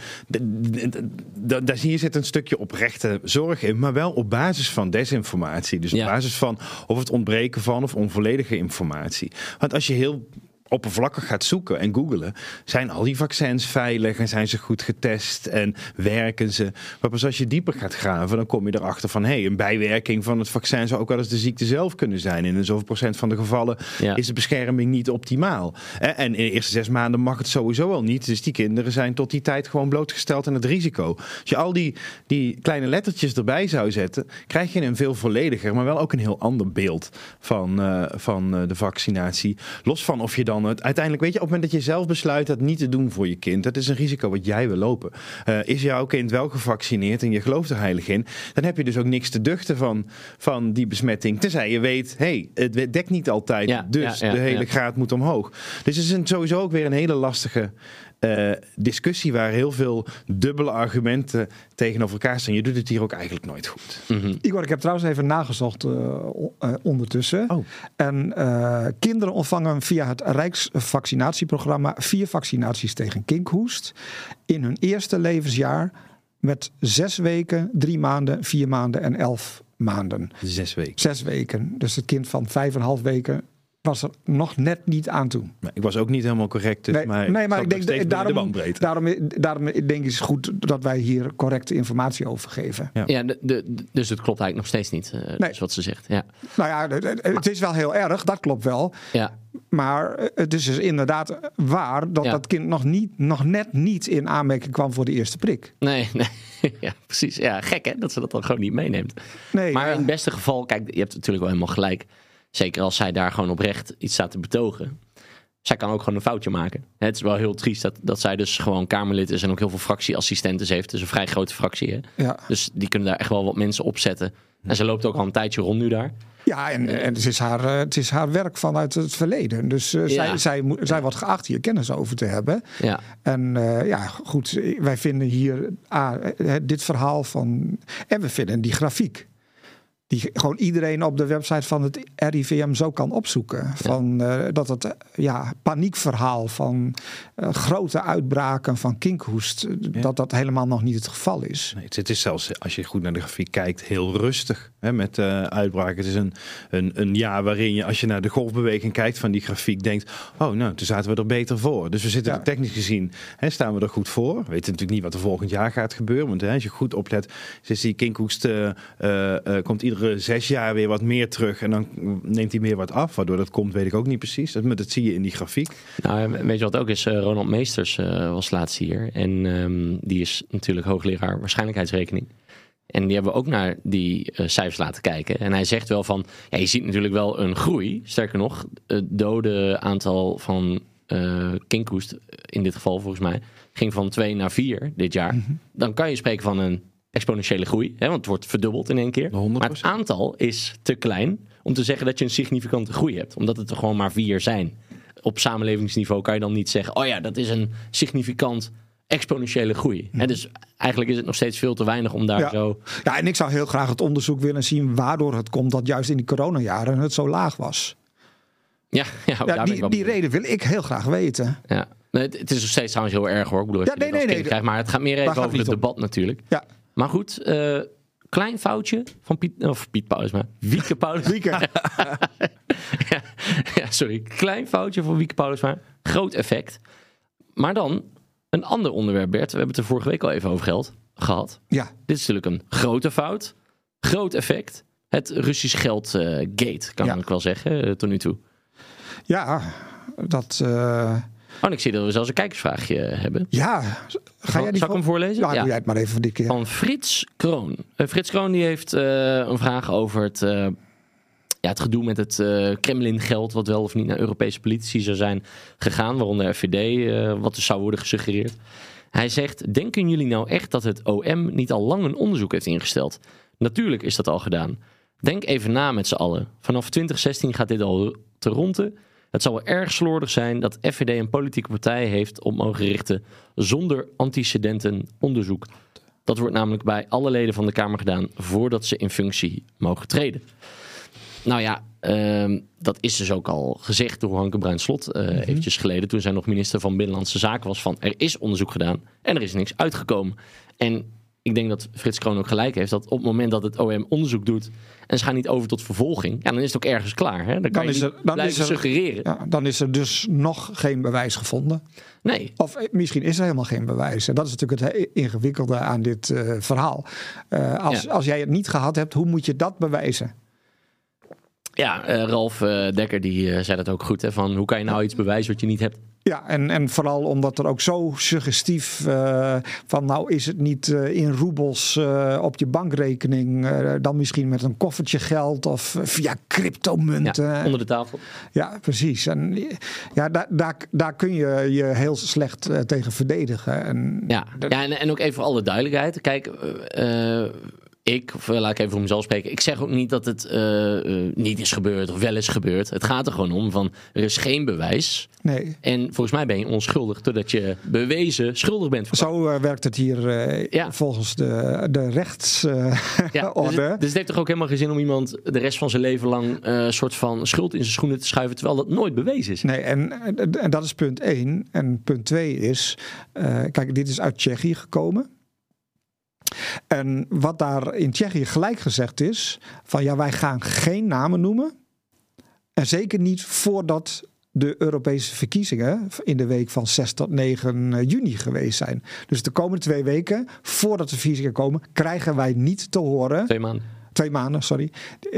daar zit een stukje oprechte zorg in. Maar wel op basis van desinformatie. Dus op basis van of het ontbreken van of onvolledige informatie. Want als je heel oppervlakkig gaat zoeken en googelen, zijn al die vaccins veilig en zijn ze goed getest en werken ze. Maar pas als je dieper gaat graven, dan kom je erachter van een bijwerking van het vaccin zou ook wel eens de ziekte zelf kunnen zijn. In zoveel procent van de gevallen is de bescherming niet optimaal. En in de eerste 6 maanden mag het sowieso al niet. Dus die kinderen zijn tot die tijd gewoon blootgesteld aan het risico. Als je al die kleine lettertjes erbij zou zetten, krijg je een veel vollediger, maar wel ook een heel ander beeld van de vaccinatie. Los van of je dan uiteindelijk, weet je, op het moment dat je zelf besluit dat niet te doen voor je kind, dat is een risico wat jij wil lopen. Is jouw kind wel gevaccineerd en je gelooft er heilig in, dan heb je dus ook niks te duchten van die besmetting. Tenzij je weet, het dekt niet altijd, de hele graad moet omhoog. Dus het is sowieso ook weer een hele lastige discussie waar heel veel dubbele argumenten tegenover elkaar staan. Je doet het hier ook eigenlijk nooit goed. Mm-hmm. Igor, ik heb trouwens even nagezocht ondertussen. Oh. En kinderen ontvangen via het Rijksvaccinatieprogramma 4 vaccinaties tegen kinkhoest in hun eerste levensjaar met 6 weken, 3 maanden, 4 maanden en 11 maanden. 6 weken. 6 weken. Dus het kind van 5,5 weken was er nog net niet aan toe. Maar ik was ook niet helemaal correct. Dus maar ik denk daarom denk ik is goed dat wij hier correcte informatie over geven. Ja, dus het klopt eigenlijk nog steeds niet. Nee. Dus wat ze zegt. Ja. Nou ja, het is wel heel erg, dat klopt wel. Ja. Maar het is dus inderdaad waar dat dat kind nog net niet in aanmerking kwam voor de eerste prik. Nee. Ja, precies. Ja, gek hè, dat ze dat dan gewoon niet meeneemt. Nee, maar in het beste geval, kijk, je hebt natuurlijk wel helemaal gelijk. Zeker als zij daar gewoon oprecht iets staat te betogen. Zij kan ook gewoon een foutje maken. Het is wel heel triest dat zij dus gewoon Kamerlid is en ook heel veel fractieassistenten heeft. Dus een vrij grote fractie. Hè? Ja. Dus die kunnen daar echt wel wat mensen op zetten. En ze loopt ook al een tijdje rond nu daar. Ja, en het is haar werk vanuit het verleden. Dus zij wordt geacht hier kennis over te hebben. Ja. En goed, wij vinden hier dit verhaal van... En we vinden die grafiek. Die gewoon iedereen op de website van het RIVM zo kan opzoeken. Van dat het paniekverhaal van grote uitbraken van kinkhoest, dat helemaal nog niet het geval is. Nee, het is zelfs, als je goed naar de grafiek kijkt, heel rustig met uitbraken. Het is een jaar waarin je, als je naar de golfbeweging kijkt van die grafiek, denkt, oh nou, toen zaten we er beter voor. Dus we zitten er technisch gezien, staan we er goed voor. We weten natuurlijk niet wat er volgend jaar gaat gebeuren. Want als je goed oplet, is die kinkhoest komt iedere 6 jaar weer wat meer terug en dan neemt hij meer wat af. Waardoor dat komt, weet ik ook niet precies. Dat zie je in die grafiek. Nou, weet je wat ook is? Ronald Meesters was laatst hier. En die is natuurlijk hoogleraar waarschijnlijkheidsrekening. En die hebben we ook naar die cijfers laten kijken. En hij zegt wel van, je ziet natuurlijk wel een groei. Sterker nog, het dode aantal van kinkhoest, in dit geval volgens mij, ging van 2 naar 4 dit jaar. Mm-hmm. Dan kan je spreken van een exponentiële groei, want het wordt verdubbeld in één keer. 100%. Maar het aantal is te klein om te zeggen dat je een significante groei hebt. Omdat het er gewoon maar 4 zijn. Op samenlevingsniveau kan je dan niet zeggen, dat is een significant exponentiële groei. Mm. Dus eigenlijk is het nog steeds veel te weinig om daar zo... Ja, en ik zou heel graag het onderzoek willen zien waardoor het komt dat juist in die coronajaren het zo laag was. Die reden wil ik heel graag weten. Ja. Het is nog steeds trouwens heel erg hoor. Ik bedoel, krijgt, maar het gaat meer even over het debat natuurlijk. Ja. Maar goed, klein foutje van Piet Paulusma. Wieke Paulusma. Wieke. Sorry. Klein foutje van Wieke Paulusma. Groot effect. Maar dan een ander onderwerp, Bert. We hebben het er vorige week al even over gehad. Ja. Dit is natuurlijk een grote fout. Groot effect. Het Russisch geld gate, kan ik wel zeggen, tot nu toe. Ja, dat... en ik zie dat we zelfs een kijkersvraagje hebben. Ja, zal ik hem voorlezen? Ja, doe jij het maar even voor dit keer. Van Frits Kroon. Frits Kroon die heeft een vraag over het gedoe met het Kremlin-geld, wat wel of niet naar Europese politici zou zijn gegaan, waaronder FVD, wat er zou worden gesuggereerd. Hij zegt, denken jullie nou echt dat het OM niet al lang een onderzoek heeft ingesteld? Natuurlijk is dat al gedaan. Denk even na met z'n allen. Vanaf 2016 gaat dit al te ronde. Het zal wel erg slordig zijn dat FVD een politieke partij heeft op mogen richten zonder antecedenten onderzoek. Dat wordt namelijk bij alle leden van de Kamer gedaan voordat ze in functie mogen treden. Nou ja, dat is dus ook al gezegd door Hanke Bruins-Slot eventjes geleden, toen zij nog minister van Binnenlandse Zaken was, van er is onderzoek gedaan en er is niks uitgekomen. En ik denk dat Frits Kroon ook gelijk heeft dat op het moment dat het OM onderzoek doet en ze gaan niet over tot vervolging, dan is het ook ergens klaar. Hè? Dan kan je blijven suggereren. Ja, dan is er dus nog geen bewijs gevonden. Nee. Of misschien is er helemaal geen bewijs. En dat is natuurlijk het ingewikkelde aan dit verhaal. Als jij het niet gehad hebt, hoe moet je dat bewijzen? Ja, Ralf Dekker die zei dat ook goed. Hè, van hoe kan je nou iets bewijzen wat je niet hebt? Ja, en vooral omdat er ook zo suggestief van nou is het niet in roebels op je bankrekening, dan misschien met een koffertje geld of via cryptomunten. Ja, onder de tafel. Ja, precies. En daar kun je je heel slecht tegen verdedigen. En en ook even voor alle duidelijkheid. Kijk, laat ik even voor mezelf spreken. Ik zeg ook niet dat het niet is gebeurd of wel is gebeurd. Het gaat er gewoon om van, er is geen bewijs. Nee. En volgens mij ben je onschuldig totdat je bewezen schuldig bent. Zo werkt het hier volgens de rechtsorde. Dus het heeft toch ook helemaal geen zin om iemand de rest van zijn leven lang een soort van schuld in zijn schoenen te schuiven, terwijl dat nooit bewezen is. Nee, en dat is punt 1. En punt 2 is, kijk, dit is uit Tsjechië gekomen. En wat daar in Tsjechië gelijk gezegd is, van ja, wij gaan geen namen noemen. En zeker niet voordat de Europese verkiezingen in de week van 6 tot 9 juni geweest zijn. Dus de komende 2 weken, voordat de verkiezingen komen, krijgen wij niet te horen. 2 maanden, sorry.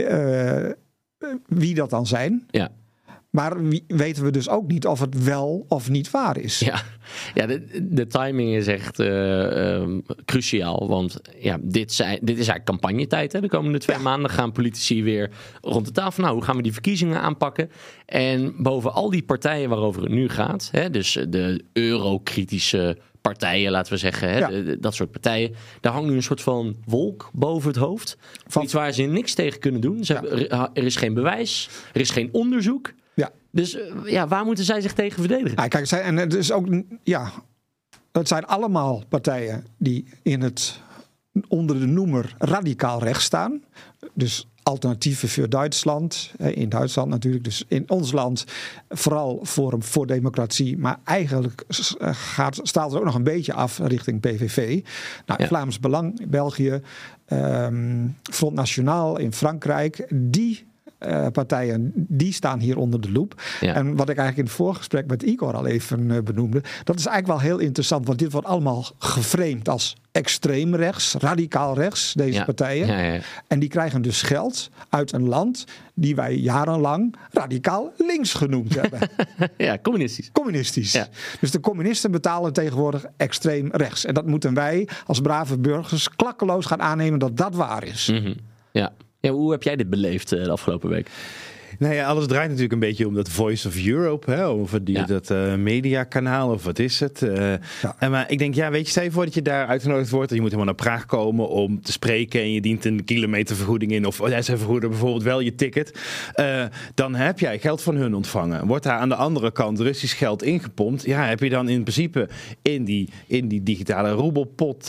Wie dat dan zijn. Ja. Maar weten we dus ook niet of het wel of niet waar is. Ja, de timing is echt cruciaal. Want ja, dit is eigenlijk campagnetijd. Hè? De komende 2 maanden gaan politici weer rond de tafel. Nou, hoe gaan we die verkiezingen aanpakken? En boven al die partijen waarover het nu gaat, hè, dus de eurokritische partijen, laten we zeggen, hè, dat soort partijen, daar hangt nu een soort van wolk boven het hoofd. Iets waar ze niks tegen kunnen doen. Er is geen bewijs, er is geen onderzoek. Ja. Dus waar moeten zij zich tegen verdedigen? Ja, kijk, en het is ook, het zijn allemaal partijen die onder de noemer radicaal rechts staan. Dus alternatieven voor Duitsland. In Duitsland natuurlijk. Dus in ons land vooral Forum voor Democratie. Maar eigenlijk staat er ook nog een beetje af richting PVV. Nou, Vlaams Belang in België. Front National in Frankrijk. Die partijen, die staan hier onder de loep. Ja. En wat ik eigenlijk in het voorgesprek met Igor al even benoemde, dat is eigenlijk wel heel interessant, want dit wordt allemaal geframed als extreem rechts, radicaal rechts, deze partijen. Ja. En die krijgen dus geld uit een land die wij jarenlang radicaal links genoemd hebben. Ja, communistisch. Ja. Dus de communisten betalen tegenwoordig extreem rechts. En dat moeten wij als brave burgers klakkeloos gaan aannemen dat dat waar is. Mm-hmm. Ja. Ja, hoe heb jij dit beleefd de afgelopen week? Nou ja, alles draait natuurlijk een beetje om dat Voice of Europe, hè, over dat mediakanaal of wat is het. Maar ik denk, stel je voor dat je daar uitgenodigd wordt en je moet helemaal naar Praag komen om te spreken en je dient een kilometervergoeding in of zij vergoeden bijvoorbeeld wel je ticket. Dan heb jij geld van hun ontvangen. Wordt daar aan de andere kant Russisch geld ingepompt, heb je dan in principe in die digitale roebelpot,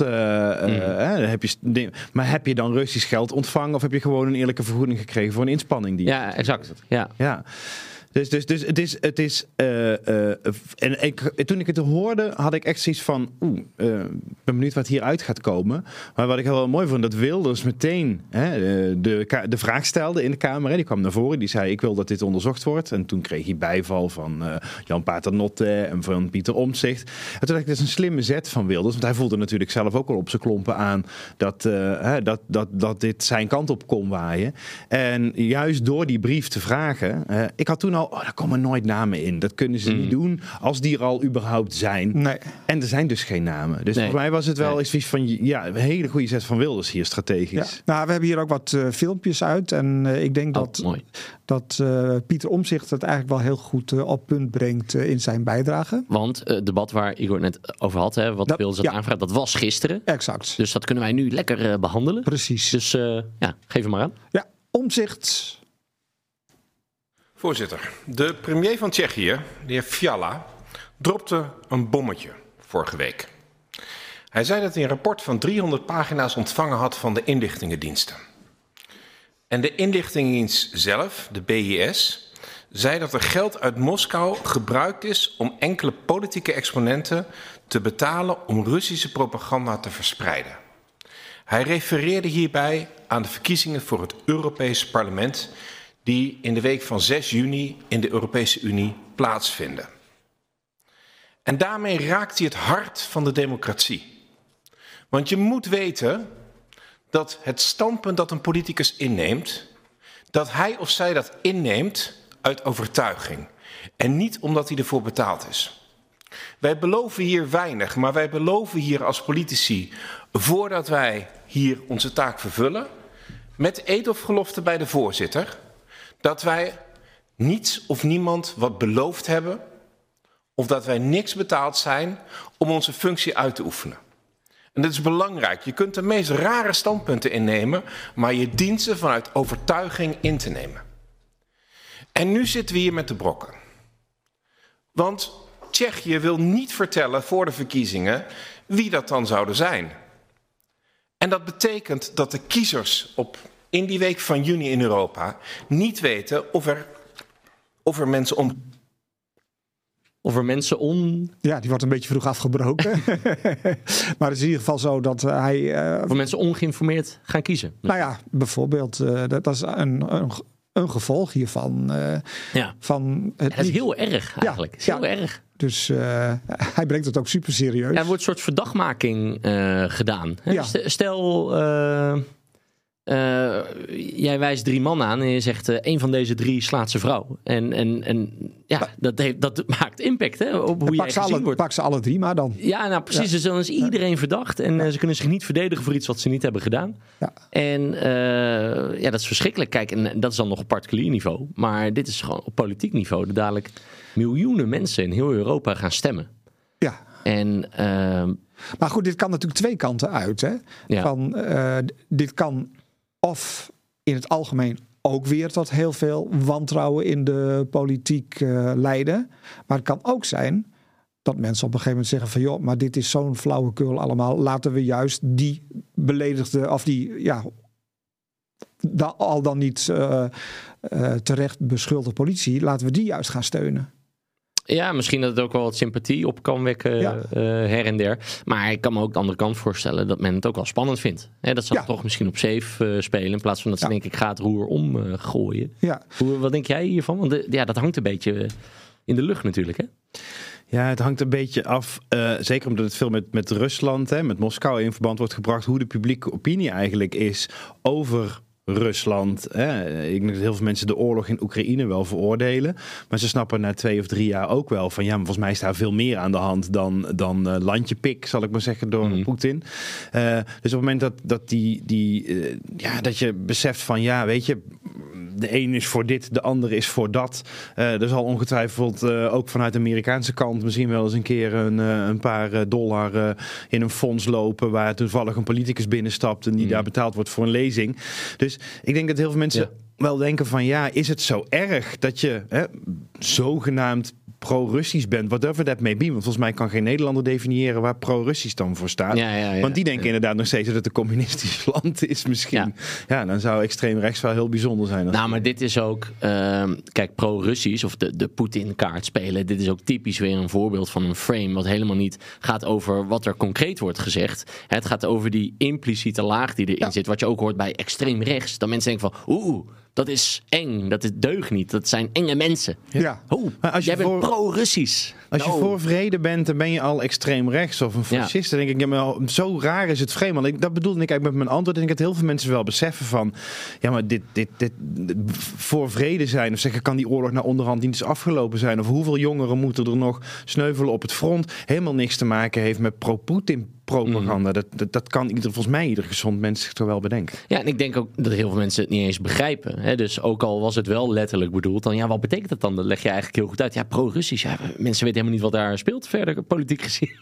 maar heb je dan Russisch geld ontvangen of heb je gewoon een eerlijke vergoeding gekregen voor een inspanning die Ja, exact. Ja. Dus het is toen ik het hoorde, had ik echt zoiets van, ben benieuwd wat hieruit gaat komen. Maar wat ik heel mooi vond, dat Wilders meteen de vraag stelde in de Kamer. Hè, die kwam naar voren, die zei, ik wil dat dit onderzocht wordt. En toen kreeg hij bijval van Jan Paternotte en van Pieter Omtzigt. En toen dacht ik, dat is een slimme zet van Wilders. Want hij voelde natuurlijk zelf ook al op zijn klompen aan dat dit zijn kant op kon waaien. En juist door die brief te vragen, ik had toen al, daar komen nooit namen in. Dat kunnen ze niet doen als die er al überhaupt zijn. Nee. En er zijn dus geen namen. Dus voor mij was het wel iets van, een hele goede zet van Wilders hier strategisch. Ja. Nou, we hebben hier ook wat filmpjes uit. En ik denk dat Pieter Omtzigt het eigenlijk wel heel goed op punt brengt in zijn bijdrage. Want het debat waar Igor net over had, wat Wilders had aangevraagd, dat was gisteren. Exact. Dus dat kunnen wij nu lekker behandelen. Precies. Dus geef hem maar aan. Ja, Omtzigt. Voorzitter, de premier van Tsjechië, de heer Fiala, dropte een bommetje vorige week. Hij zei dat hij een rapport van 300 pagina's ontvangen had van de inlichtingendiensten. En de inlichtingendienst zelf, de BIS, zei dat er geld uit Moskou gebruikt is om enkele politieke exponenten te betalen om Russische propaganda te verspreiden. Hij refereerde hierbij aan de verkiezingen voor het Europees Parlement die in de week van 6 juni in de Europese Unie plaatsvinden. En daarmee raakt hij het hart van de democratie. Want je moet weten dat het standpunt dat een politicus inneemt, dat hij of zij dat inneemt uit overtuiging. En niet omdat hij ervoor betaald is. Wij beloven hier weinig, maar wij beloven hier als politici, voordat wij hier onze taak vervullen, met eed of gelofte bij de voorzitter, dat wij niets of niemand wat beloofd hebben, of dat wij niks betaald zijn om onze functie uit te oefenen. En dit is belangrijk. Je kunt de meest rare standpunten innemen, maar je dient ze vanuit overtuiging in te nemen. En nu zitten we hier met de brokken. Want Tsjechië wil niet vertellen voor de verkiezingen wie dat dan zouden zijn. En dat betekent dat de kiezers in die week van juni in Europa niet weten of er mensen om... Ja, die wordt een beetje vroeg afgebroken. Maar het is in ieder geval zo dat hij... Of mensen ongeïnformeerd gaan kiezen. Nou ja, bijvoorbeeld, dat is een gevolg hiervan. Van het dat is heel erg eigenlijk. Ja, heel erg. Dus hij brengt het ook super serieus. Ja, er wordt een soort verdachtmaking gedaan. Hè? Ja. Stel, jij wijst 3 mannen aan en je zegt een van deze 3 slaat zijn vrouw. En dat maakt impact hè, op hoe jij gezien wordt. Pak ze alle 3 maar dan. Ja, nou precies. Dus dan is iedereen verdacht en ze kunnen zich niet verdedigen voor iets wat ze niet hebben gedaan. Ja. En dat is verschrikkelijk. Kijk, en dat is dan nog op particulier niveau. Maar dit is gewoon op politiek niveau. Dat dadelijk miljoenen mensen in heel Europa gaan stemmen. Ja. En... maar goed, dit kan natuurlijk 2 kanten uit. Hè? Ja. Dit kan of in het algemeen ook weer tot heel veel wantrouwen in de politiek leiden. Maar het kan ook zijn dat mensen op een gegeven moment zeggen van joh, maar dit is zo'n flauwekul allemaal. Laten we juist die beledigde of die al dan niet terecht beschuldigde politie, laten we die juist gaan steunen. Ja, misschien dat het ook wel wat sympathie op kan wekken her en der. Maar ik kan me ook de andere kant voorstellen dat men het ook wel spannend vindt. Hè, dat ze dan toch misschien op safe spelen in plaats van dat ze denk ik gaat het roer omgooien. Ja. Wat denk jij hiervan? Want dat hangt een beetje in de lucht natuurlijk, hè? Ja, het hangt een beetje af, zeker omdat het veel met Rusland, met Moskou in verband wordt gebracht, hoe de publieke opinie eigenlijk is over Rusland. Ik denk dat heel veel mensen de oorlog in Oekraïne wel veroordelen. Maar ze snappen na 2 of 3 jaar ook wel van ja, maar volgens mij is daar veel meer aan de hand dan landje pik, zal ik maar zeggen, door Poetin. Dus op het moment dat je beseft van ja, weet je, de een is voor dit, de ander is voor dat. Er zal ongetwijfeld ook vanuit de Amerikaanse kant misschien wel eens een keer een paar dollar in een fonds lopen waar toevallig een politicus binnenstapt en die daar betaald wordt voor een lezing. Dus ik denk dat heel veel mensen wel denken van ja, is het zo erg dat je zogenaamd pro-Russisch bent, whatever that may be. Want volgens mij kan geen Nederlander definiëren waar pro-Russisch dan voor staat. Want die denken inderdaad nog steeds dat het een communistisch land is misschien. Ja, dan zou extreem rechts wel heel bijzonder zijn. Nou, maar dit is ook, kijk, pro-Russisch of de Poetin-kaart spelen. Dit is ook typisch weer een voorbeeld van een frame wat helemaal niet gaat over wat er concreet wordt gezegd. Het gaat over die impliciete laag die erin zit, wat je ook hoort bij extreem rechts. Dat mensen denken van, dat is eng, dat is deugd niet, dat zijn enge mensen. Ja. Maar als je jij bent pro-Russisch. Als je voor vrede bent, dan ben je al extreem rechts of een fascist. Dan denk ik, maar zo raar is het vreemd. Want dat bedoelde ik eigenlijk met mijn antwoord. Ik denk dat heel veel mensen wel beseffen van, ja, maar dit voor vrede zijn, of zeggen, kan die oorlog nou onderhand niet eens afgelopen zijn? Of hoeveel jongeren moeten er nog sneuvelen op het front? Helemaal niks te maken heeft met pro-Poetin propaganda. Dat kan volgens mij ieder gezond mens zich toch wel bedenken. Ja, en ik denk ook dat heel veel mensen het niet eens begrijpen. Hè? Dus ook al was het wel letterlijk bedoeld, dan wat betekent dat dan? Dat leg je eigenlijk heel goed uit. Ja, pro-Russisch. Ja, mensen weten helemaal niet wat daar speelt verder, politiek gezien.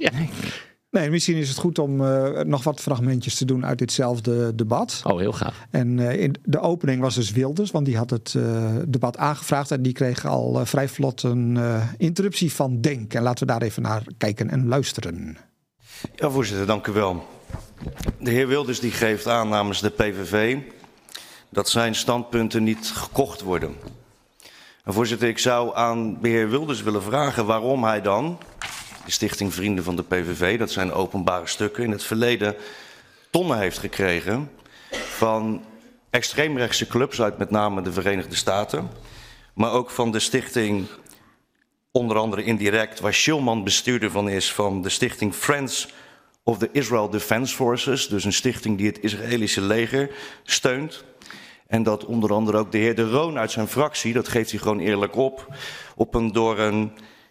Nee, misschien is het goed om nog wat fragmentjes te doen uit ditzelfde debat. Oh, heel gaaf. En in de opening was dus Wilders, want die had het debat aangevraagd en die kreeg al vrij vlot een interruptie van Denk. En laten we daar even naar kijken en luisteren. Ja, voorzitter, dank u wel. De heer Wilders die geeft aan namens de PVV dat zijn standpunten niet gekocht worden. En voorzitter, ik zou aan de heer Wilders willen vragen waarom hij dan, de Stichting Vrienden van de PVV, dat zijn openbare stukken, in het verleden tonnen heeft gekregen van extreemrechtse clubs uit met name de Verenigde Staten, maar ook van de stichting, onder andere indirect, waar Schilman bestuurder van is, van de stichting Friends of the Israel Defense Forces, dus een stichting die het Israëlische leger steunt. En dat onder andere ook de heer De Roon uit zijn fractie, dat geeft hij gewoon eerlijk op een door een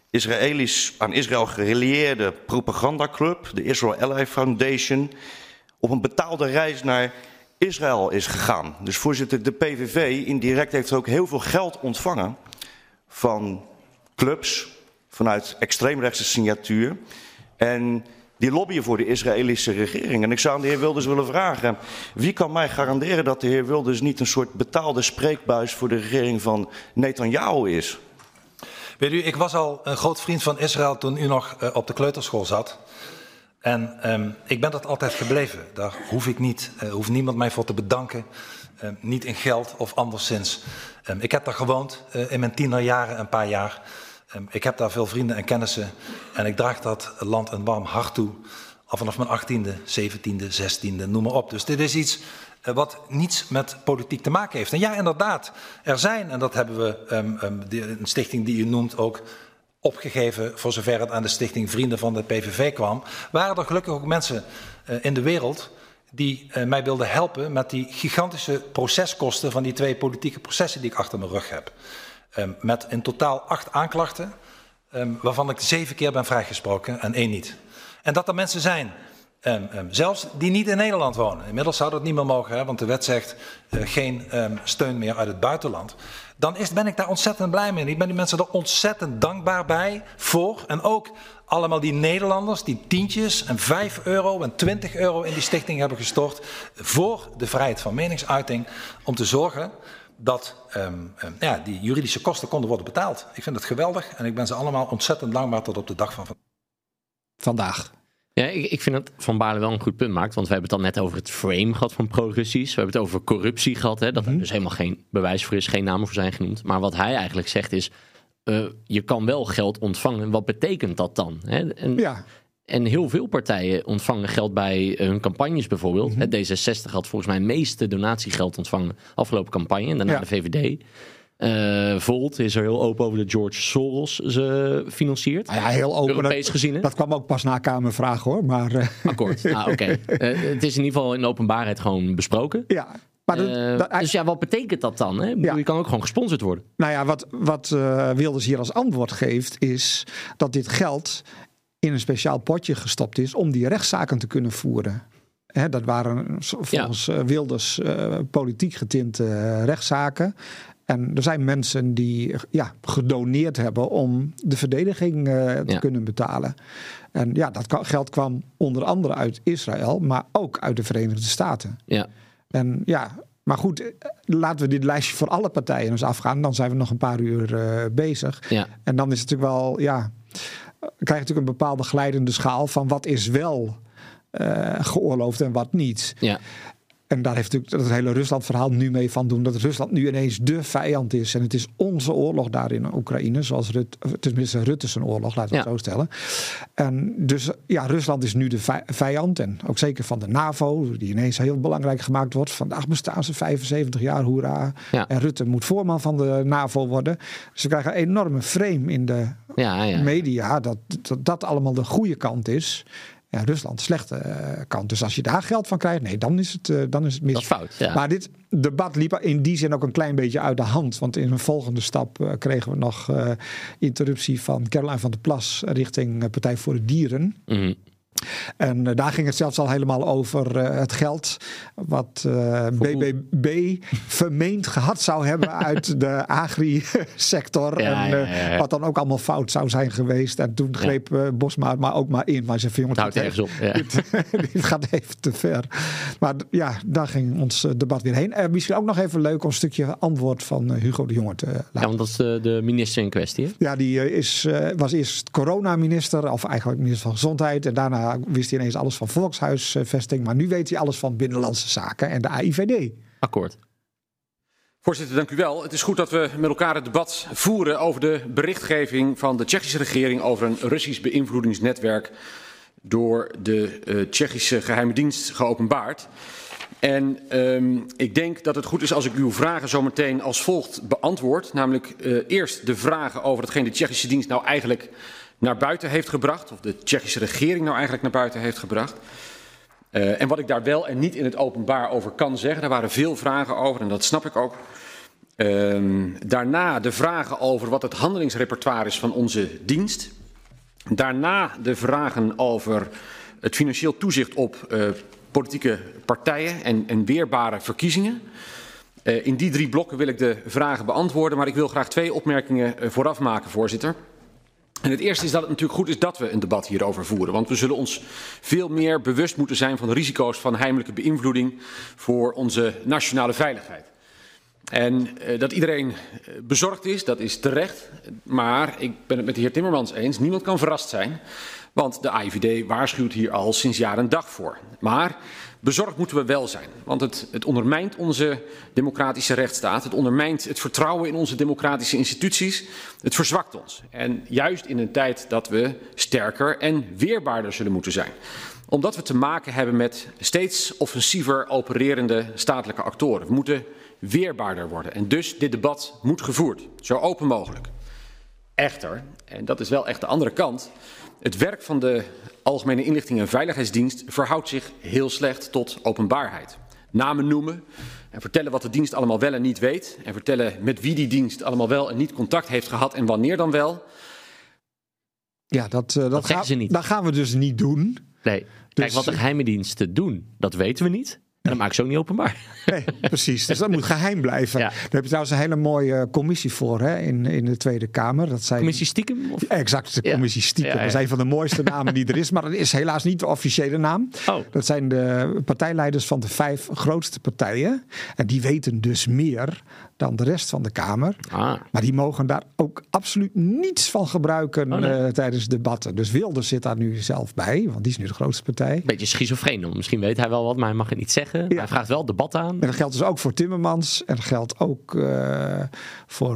aan Israël gerelieerde propagandaclub, de Israel Ally Foundation, op een betaalde reis naar Israël is gegaan. Dus voorzitter, de PVV indirect heeft ook heel veel geld ontvangen van clubs vanuit extreemrechtse signatuur. En Die lobbyen voor de Israëlische regering. En ik zou aan de heer Wilders willen vragen, wie kan mij garanderen dat de heer Wilders niet een soort betaalde spreekbuis voor de regering van Netanyahu is? Weet u, ik was al een groot vriend van Israël toen u nog op de kleuterschool zat. En ik ben dat altijd gebleven. Daar hoeft niemand mij voor te bedanken. Niet in geld of anderszins. Ik heb daar gewoond in mijn tienerjaren een paar jaar. Ik heb daar veel vrienden en kennissen. En ik draag dat land een warm hart toe. Al vanaf mijn 18e, 17e, 16e, noem maar op. Dus dit is iets wat niets met politiek te maken heeft. En ja, inderdaad, er zijn, en dat hebben we een stichting die u noemt ook opgegeven, voor zover het aan de stichting Vrienden van de PVV kwam, waren er gelukkig ook mensen in de wereld die mij wilden helpen met die gigantische proceskosten van die 2 politieke processen die ik achter mijn rug heb. Met in totaal 8 aanklachten, waarvan ik 7 keer ben vrijgesproken en 1 niet. En dat er mensen zijn, zelfs die niet in Nederland wonen. Inmiddels zou dat niet meer mogen, hè, want de wet zegt geen steun meer uit het buitenland. Dan ben ik daar ontzettend blij mee. Ik ben die mensen er ontzettend dankbaar bij voor. En ook allemaal die Nederlanders die tientjes en €5 en €20 in die stichting hebben gestort voor de vrijheid van meningsuiting. Om te zorgen dat die juridische kosten konden worden betaald. Ik vind het geweldig en ik ben ze allemaal ontzettend dankbaar tot op de dag van vandaag. Ja, ik vind dat Van Baarle wel een goed punt maakt. Want we hebben het dan net over het frame gehad van pro-Russisch. We hebben het over corruptie gehad. Hè, dat er dus helemaal geen bewijs voor is, geen namen voor zijn genoemd. Maar wat hij eigenlijk zegt is, je kan wel geld ontvangen. Wat betekent dat dan? Hè? En heel veel partijen ontvangen geld bij hun campagnes bijvoorbeeld. D66 had volgens mij het meeste donatiegeld ontvangen afgelopen campagne. En daarna de VVD. Volt is er heel open over dat George Soros ze financiert. Ja, heel open. Europees gezien. Dat kwam ook pas na Kamervraag hoor. Maar, akkoord. Oké. Het is in ieder geval in de openbaarheid gewoon besproken. Ja. Maar dus ja, wat betekent dat dan? Hè? Je kan ook gewoon gesponsord worden. Nou ja, wat Wilders hier als antwoord geeft is dat dit geld in een speciaal potje gestopt is om die rechtszaken te kunnen voeren. Dat waren volgens Wilders politiek getinte rechtszaken. En er zijn mensen die gedoneerd hebben om de verdediging te kunnen betalen. En dat geld kwam onder andere uit Israël, maar ook uit de Verenigde Staten. Ja. En maar goed, laten we dit lijstje voor alle partijen eens afgaan. Dan zijn we nog een paar uur bezig. Ja. En dan is het natuurlijk wel, krijg je natuurlijk een bepaalde glijdende schaal van wat is wel geoorloofd en wat niet. Ja. En daar heeft natuurlijk het hele Rusland-verhaal nu mee van doen. Dat Rusland nu ineens de vijand is. En het is onze oorlog daar in Oekraïne. Zoals tenminste Rutte zijn oorlog, laten we het zo stellen. En dus Rusland is nu de vijand. En ook zeker van de NAVO. Die ineens heel belangrijk gemaakt wordt. Vandaag bestaan ze 75 jaar, hoera. Ja. En Rutte moet voorman van de NAVO worden. Dus we krijgen een enorme frame in de media. Dat allemaal de goede kant is. Ja, Rusland de slechte kant. Dus als je daar geld van krijgt, nee, dan is het mis. Dat is fout, ja. Maar dit debat liep in die zin ook een klein beetje uit de hand. Want in een volgende stap kregen we nog interruptie van Caroline van der Plas richting Partij voor de Dieren. Mm-hmm. En daar ging het zelfs al helemaal over het geld wat BBB vermeend gehad zou hebben uit de agri-sector. Wat dan ook allemaal fout zou zijn geweest. En toen greep Bosma maar ook maar in. Maar ze vindt houdt ergens op. Ja. Dit gaat even te ver. Maar daar ging ons debat weer heen. Misschien ook nog even leuk om een stukje antwoord van Hugo de Jonge te laten. Ja, want dat is de minister in kwestie. Hè? Ja, die was eerst coronaminister, of eigenlijk minister van Gezondheid. En daarna wist hij ineens alles van volkshuisvesting. Maar nu weet hij alles van Binnenlandse Zaken en de AIVD. Akkoord. Voorzitter, dank u wel. Het is goed dat we met elkaar het debat voeren over de berichtgeving van de Tsjechische regering over een Russisch beïnvloedingsnetwerk door de Tsjechische geheime dienst geopenbaard. En ik denk dat het goed is als ik uw vragen zo meteen als volgt beantwoord. Namelijk eerst de vragen over hetgeen de Tsjechische dienst nou eigenlijk naar buiten heeft gebracht. Of de Tsjechische regering nou eigenlijk naar buiten heeft gebracht. En wat ik daar wel en niet in het openbaar over kan zeggen. Daar waren veel vragen over en dat snap ik ook. Daarna de vragen over wat het handelingsrepertoire is van onze dienst. Daarna de vragen over het financieel toezicht op politieke partijen en weerbare verkiezingen. In die 3 blokken wil ik de vragen beantwoorden, maar ik wil graag 2 opmerkingen vooraf maken, voorzitter. En het eerste is dat het natuurlijk goed is dat we een debat hierover voeren. Want we zullen ons veel meer bewust moeten zijn van de risico's van heimelijke beïnvloeding voor onze nationale veiligheid. En dat iedereen bezorgd is, dat is terecht. Maar ik ben het met de heer Timmermans eens, niemand kan verrast zijn. Want de AIVD waarschuwt hier al sinds jaar en dag voor. Maar bezorgd moeten we wel zijn. Want het ondermijnt onze democratische rechtsstaat. Het ondermijnt het vertrouwen in onze democratische instituties. Het verzwakt ons. En juist in een tijd dat we sterker en weerbaarder zullen moeten zijn. Omdat we te maken hebben met steeds offensiever opererende statelijke actoren. We moeten weerbaarder worden. En dus dit debat moet gevoerd. Zo open mogelijk. Echter, en dat is wel echt de andere kant, het werk van de Algemene Inlichting en Veiligheidsdienst verhoudt zich heel slecht tot openbaarheid. Namen noemen en vertellen wat de dienst allemaal wel en niet weet. En vertellen met wie die dienst allemaal wel en niet contact heeft gehad en wanneer dan wel. Ja, dat gaan we dus niet doen. Nee, kijk, wat de geheime diensten doen, dat weten we niet. En dat maakt ze ook niet openbaar. Nee, precies. Dus dat moet geheim blijven. Ja. Daar heb je trouwens een hele mooie commissie voor in de Tweede Kamer. Dat zijn... Commissie Stiekem? Of? Exact, de commissie Stiekem. Ja, ja. Dat is een van de mooiste namen die er is. Maar dat is helaas niet de officiële naam. Oh. Dat zijn de partijleiders van de 5 grootste partijen. En die weten dus meer dan de rest van de Kamer. Ah. Maar die mogen daar ook absoluut niets van gebruiken tijdens debatten. Dus Wilders zit daar nu zelf bij, want die is nu de grootste partij. Beetje schizofreen. Misschien weet hij wel wat, maar hij mag het niet zeggen. Ja. Hij vraagt wel debat aan. En dat geldt dus ook voor Timmermans. En dat geldt ook voor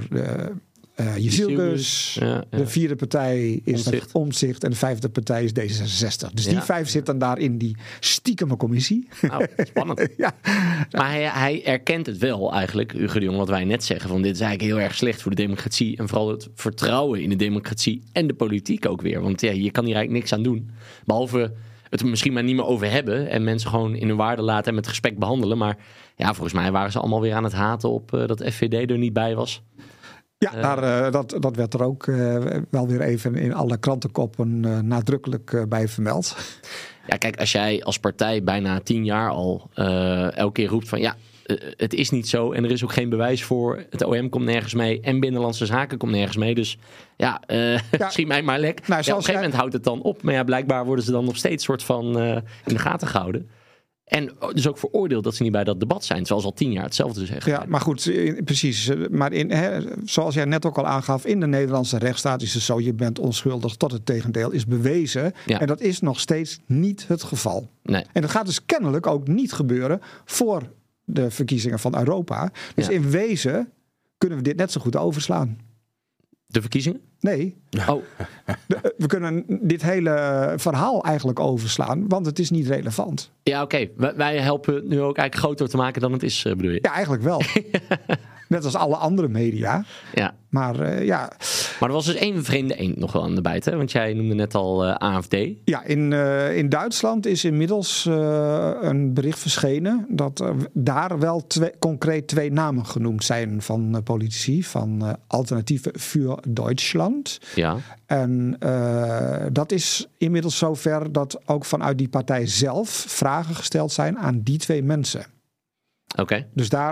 Jezielkus. Ja. De 4e partij is Omtzigt. En de 5e partij is D66. Dus die 5 zitten daar in die stiekeme commissie. Nou, spannend. Ja. Maar hij erkent het wel eigenlijk, Hugo de Jong, wat wij net zeggen. Van dit is eigenlijk heel erg slecht voor de democratie. En vooral het vertrouwen in de democratie en de politiek ook weer. Want ja, je kan hier eigenlijk niks aan doen. Behalve het er misschien maar niet meer over hebben. En mensen gewoon in hun waarde laten en met respect behandelen. Maar ja, volgens mij waren ze allemaal weer aan het haten op dat FVD er niet bij was. Ja, dat werd er ook wel weer even in alle krantenkoppen nadrukkelijk bij vermeld. Ja, kijk, als jij als partij bijna 10 jaar al elke keer roept van ja, het is niet zo en er is ook geen bewijs voor. Het OM komt nergens mee en Binnenlandse Zaken komt nergens mee. Dus ja, schiet mij maar lek. Nou, op een gegeven moment houdt het dan op. Maar ja, blijkbaar worden ze dan nog steeds soort van in de gaten gehouden. En dus ook veroordeeld dat ze niet bij dat debat zijn. Terwijl ze al 10 jaar hetzelfde zeggen. Ja, maar goed, precies. Maar zoals jij net ook al aangaf, in de Nederlandse rechtsstaat is het zo, je bent onschuldig tot het tegendeel is bewezen. Ja. En dat is nog steeds niet het geval. Nee. En dat gaat dus kennelijk ook niet gebeuren voor de verkiezingen van Europa. Dus in wezen kunnen we dit net zo goed overslaan. De verkiezingen? Nee. Oh. We kunnen dit hele verhaal eigenlijk overslaan, want het is niet relevant. Ja, oké. Wij helpen het nu ook eigenlijk groter te maken dan het is, bedoel je? Ja, eigenlijk wel. Net als alle andere media. Ja. Maar ja. Maar er was dus één vreemde eend nog wel aan de bijt, hè? Want jij noemde net al AFD. Ja, in Duitsland is inmiddels een bericht verschenen dat daar wel concreet 2 namen genoemd zijn van politici van Alternatieve für Deutschland. Ja. En dat is inmiddels zover dat ook vanuit die partij zelf vragen gesteld zijn aan die 2 mensen. Oké. Dus daar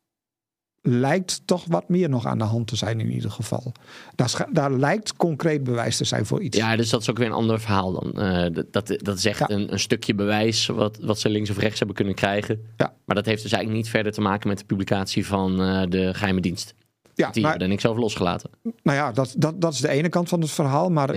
lijkt toch wat meer nog aan de hand te zijn in ieder geval. Daar lijkt concreet bewijs te zijn voor iets. Ja, dus dat is ook weer een ander verhaal dan. Dat is echt een stukje bewijs wat ze links of rechts hebben kunnen krijgen. Ja. Maar dat heeft dus eigenlijk niet verder te maken met de publicatie van de geheime dienst. Ja, die hebben er niks over losgelaten. Nou ja, dat is de ene kant van het verhaal. Maar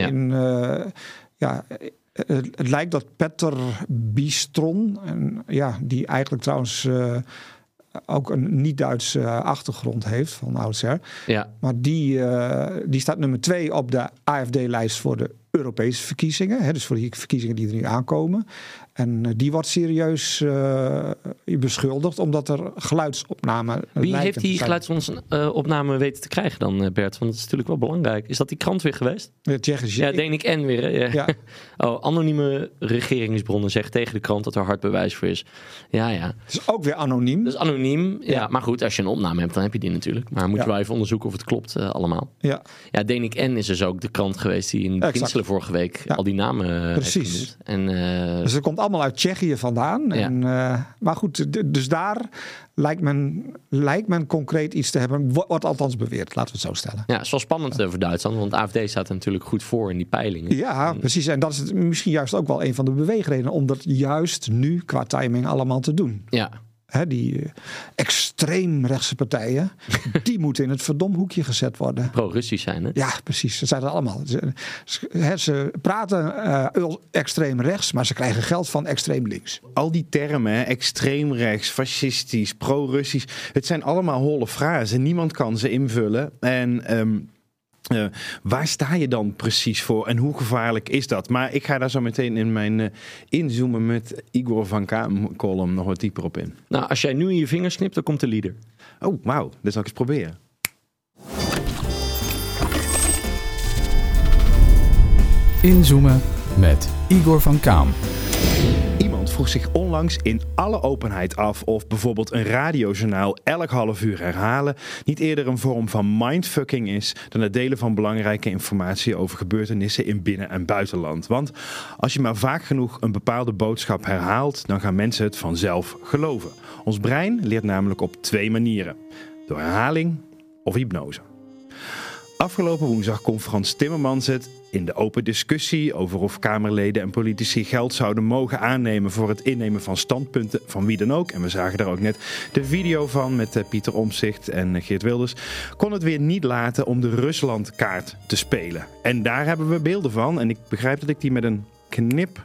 het lijkt dat Petter Bistron, die eigenlijk trouwens ook een niet-Duitse achtergrond heeft van oudsher. Ja. Maar die staat nummer 2 op de AFD-lijst voor de Europese verkiezingen. Hè, dus voor die verkiezingen die er nu aankomen. En die wordt serieus beschuldigd omdat er geluidsopnamen. Wie heeft die geluidsopname weten te krijgen dan, Bert? Want dat is natuurlijk wel belangrijk. Is dat die krant weer geweest? Ja, Tsjechische. Ja, denk ik weer. Hè? Ja. Ja. Oh, anonieme regeringsbronnen zeggen tegen de krant dat er hard bewijs voor is. Ja. Het is ook weer anoniem. Dat is anoniem. Ja, maar goed, als je een opname hebt, dan heb je die natuurlijk. Maar moet je wel even onderzoeken of het klopt allemaal. Ja. Ja, Denik N is dus ook de krant geweest die in de beginselen Maasselen vorige week al die namen precies. En, dus het komt allemaal uit Tsjechië vandaan. Ja. En, maar goed, dus daar lijkt men concreet iets te hebben. Wordt althans beweerd, laten we het zo stellen. Ja, het is wel spannend voor Duitsland, want AfD staat er natuurlijk goed voor in die peilingen. Ja, precies. En dat is misschien juist ook wel een van de beweegredenen om dat juist nu qua timing allemaal te doen. Ja. Die extreemrechtse partijen, die moeten in het verdomhoekje gezet worden. Pro-Russisch zijn, hè? Ja, precies. Dat zijn het allemaal. Ze praten extreem rechts, maar ze krijgen geld van extreem links. Al die termen, extreem rechts, fascistisch, pro-Russisch, het zijn allemaal holle frasen. Niemand kan ze invullen. En waar sta je dan precies voor en hoe gevaarlijk is dat? Maar ik ga daar zo meteen in mijn inzoomen met Igor van Kaam column nog wat dieper op in. Nou, als jij nu in je vingers knipt, dan komt de leader. Oh, wauw. Dat zal ik eens proberen. Inzoomen met Igor van Kaam. Iemand vroeg zich onlangs in alle openheid af of bijvoorbeeld een radiojournaal elk half uur herhalen niet eerder een vorm van mindfucking is dan het delen van belangrijke informatie over gebeurtenissen in binnen- en buitenland. Want als je maar vaak genoeg een bepaalde boodschap herhaalt, dan gaan mensen het vanzelf geloven. Ons brein leert namelijk op 2 manieren. Door herhaling of hypnose. Afgelopen woensdag kon Frans Timmermans het in de open discussie over of Kamerleden en politici geld zouden mogen aannemen voor het innemen van standpunten van wie dan ook. En we zagen daar ook net de video van met Pieter Omtzigt en Geert Wilders. Kon het weer niet laten om de Ruslandkaart te spelen. En daar hebben we beelden van. En ik begrijp dat ik die met een knip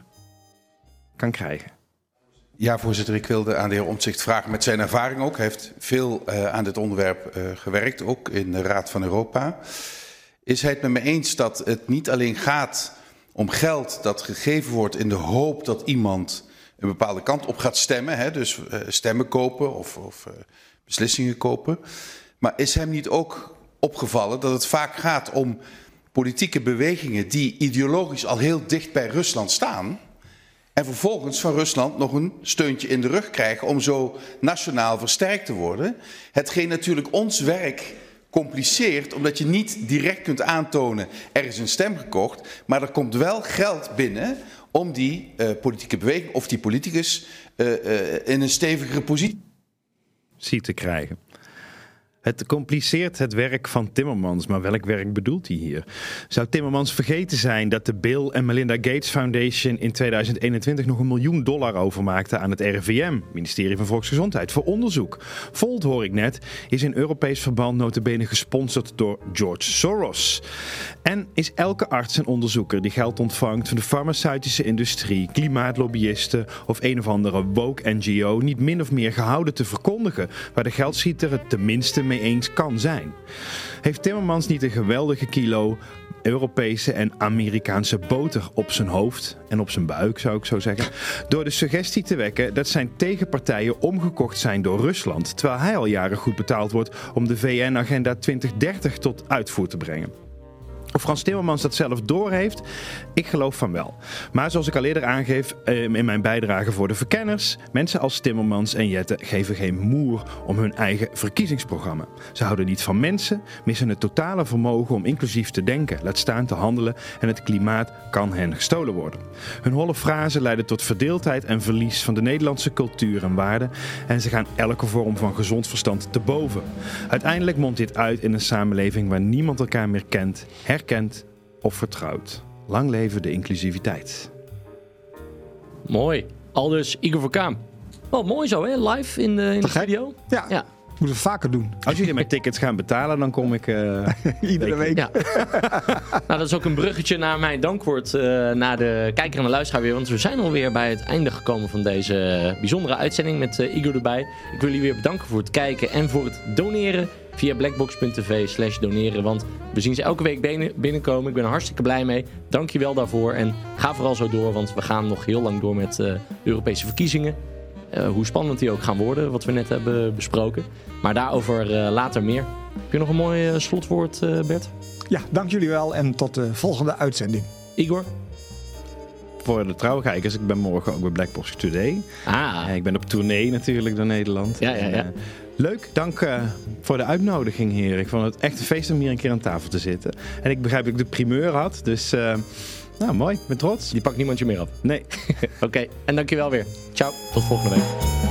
kan krijgen. Ja, voorzitter, ik wilde aan de heer Omtzigt vragen met zijn ervaring ook. Hij heeft veel aan dit onderwerp gewerkt, ook in de Raad van Europa. Is hij het met me eens dat het niet alleen gaat om geld dat gegeven wordt in de hoop dat iemand een bepaalde kant op gaat stemmen, hè, dus stemmen kopen of beslissingen kopen. Maar is hem niet ook opgevallen dat het vaak gaat om politieke bewegingen die ideologisch al heel dicht bij Rusland staan en vervolgens van Rusland nog een steuntje in de rug krijgen om zo nationaal versterkt te worden. Hetgeen natuurlijk ons werk compliceert, omdat je niet direct kunt aantonen er is een stem gekocht, maar er komt wel geld binnen om die politieke beweging of die politicus in een stevigere positie te krijgen. Het compliceert het werk van Timmermans, maar welk werk bedoelt hij hier? Zou Timmermans vergeten zijn dat de Bill en Melinda Gates Foundation in 2021 nog $1 miljoen overmaakte aan het RIVM, ministerie van Volksgezondheid, voor onderzoek? Volt, hoor ik net, is in Europees verband nota bene gesponsord door George Soros. En is elke arts en onderzoeker die geld ontvangt van de farmaceutische industrie, klimaatlobbyisten of een of andere woke NGO niet min of meer gehouden te verkondigen waar de geldschieter het tenminste mee eens kan zijn? Heeft Timmermans niet een geweldige kilo Europese en Amerikaanse boter op zijn hoofd en op zijn buik, zou ik zo zeggen, door de suggestie te wekken dat zijn tegenpartijen omgekocht zijn door Rusland, terwijl hij al jaren goed betaald wordt om de VN-agenda 2030 tot uitvoer te brengen? Of Frans Timmermans dat zelf doorheeft? Ik geloof van wel. Maar zoals ik al eerder aangeef in mijn bijdrage voor de verkenners, mensen als Timmermans en Jette geven geen moer om hun eigen verkiezingsprogramma. Ze houden niet van mensen, missen het totale vermogen om inclusief te denken, laat staan te handelen, en het klimaat kan hen gestolen worden. Hun holle frasen leiden tot verdeeldheid en verlies van de Nederlandse cultuur en waarden en ze gaan elke vorm van gezond verstand te boven. Uiteindelijk mondt dit uit in een samenleving waar niemand elkaar meer kent, herkent of vertrouwt. Lang leven de inclusiviteit. Mooi. Aldus Igor van Kaam. Wel mooi zo, hè? Live in de studio. Ja. Moeten we vaker doen. Als jullie mijn tickets gaan betalen, dan kom ik iedere week. Ja. Nou, dat is ook een bruggetje naar mijn dankwoord naar de kijker en de luisteraar weer. Want we zijn alweer bij het einde gekomen van deze bijzondere uitzending met Igor erbij. Ik wil jullie weer bedanken voor het kijken en voor het doneren via blackbox.tv/doneren. Want we zien ze elke week binnenkomen. Ik ben er hartstikke blij mee. Dank je wel daarvoor. En ga vooral zo door, want we gaan nog heel lang door met de Europese verkiezingen. Hoe spannend die ook gaan worden, wat we net hebben besproken. Maar daarover later meer. Heb je nog een mooi slotwoord, Bert? Ja, dank jullie wel en tot de volgende uitzending. Igor? Voor de trouwe kijkers, ik ben morgen ook bij Blackbox Today. Ik ben op tournee natuurlijk door Nederland. Ja. Leuk, dank voor de uitnodiging, heer. Ik vond het echt een feest om hier een keer aan tafel te zitten. En ik begrijp dat ik de primeur had, dus Nou, mooi. Ik ben trots. Die pakt niemand je meer op. Nee. Oké, en dankjewel weer. Ciao, tot volgende week.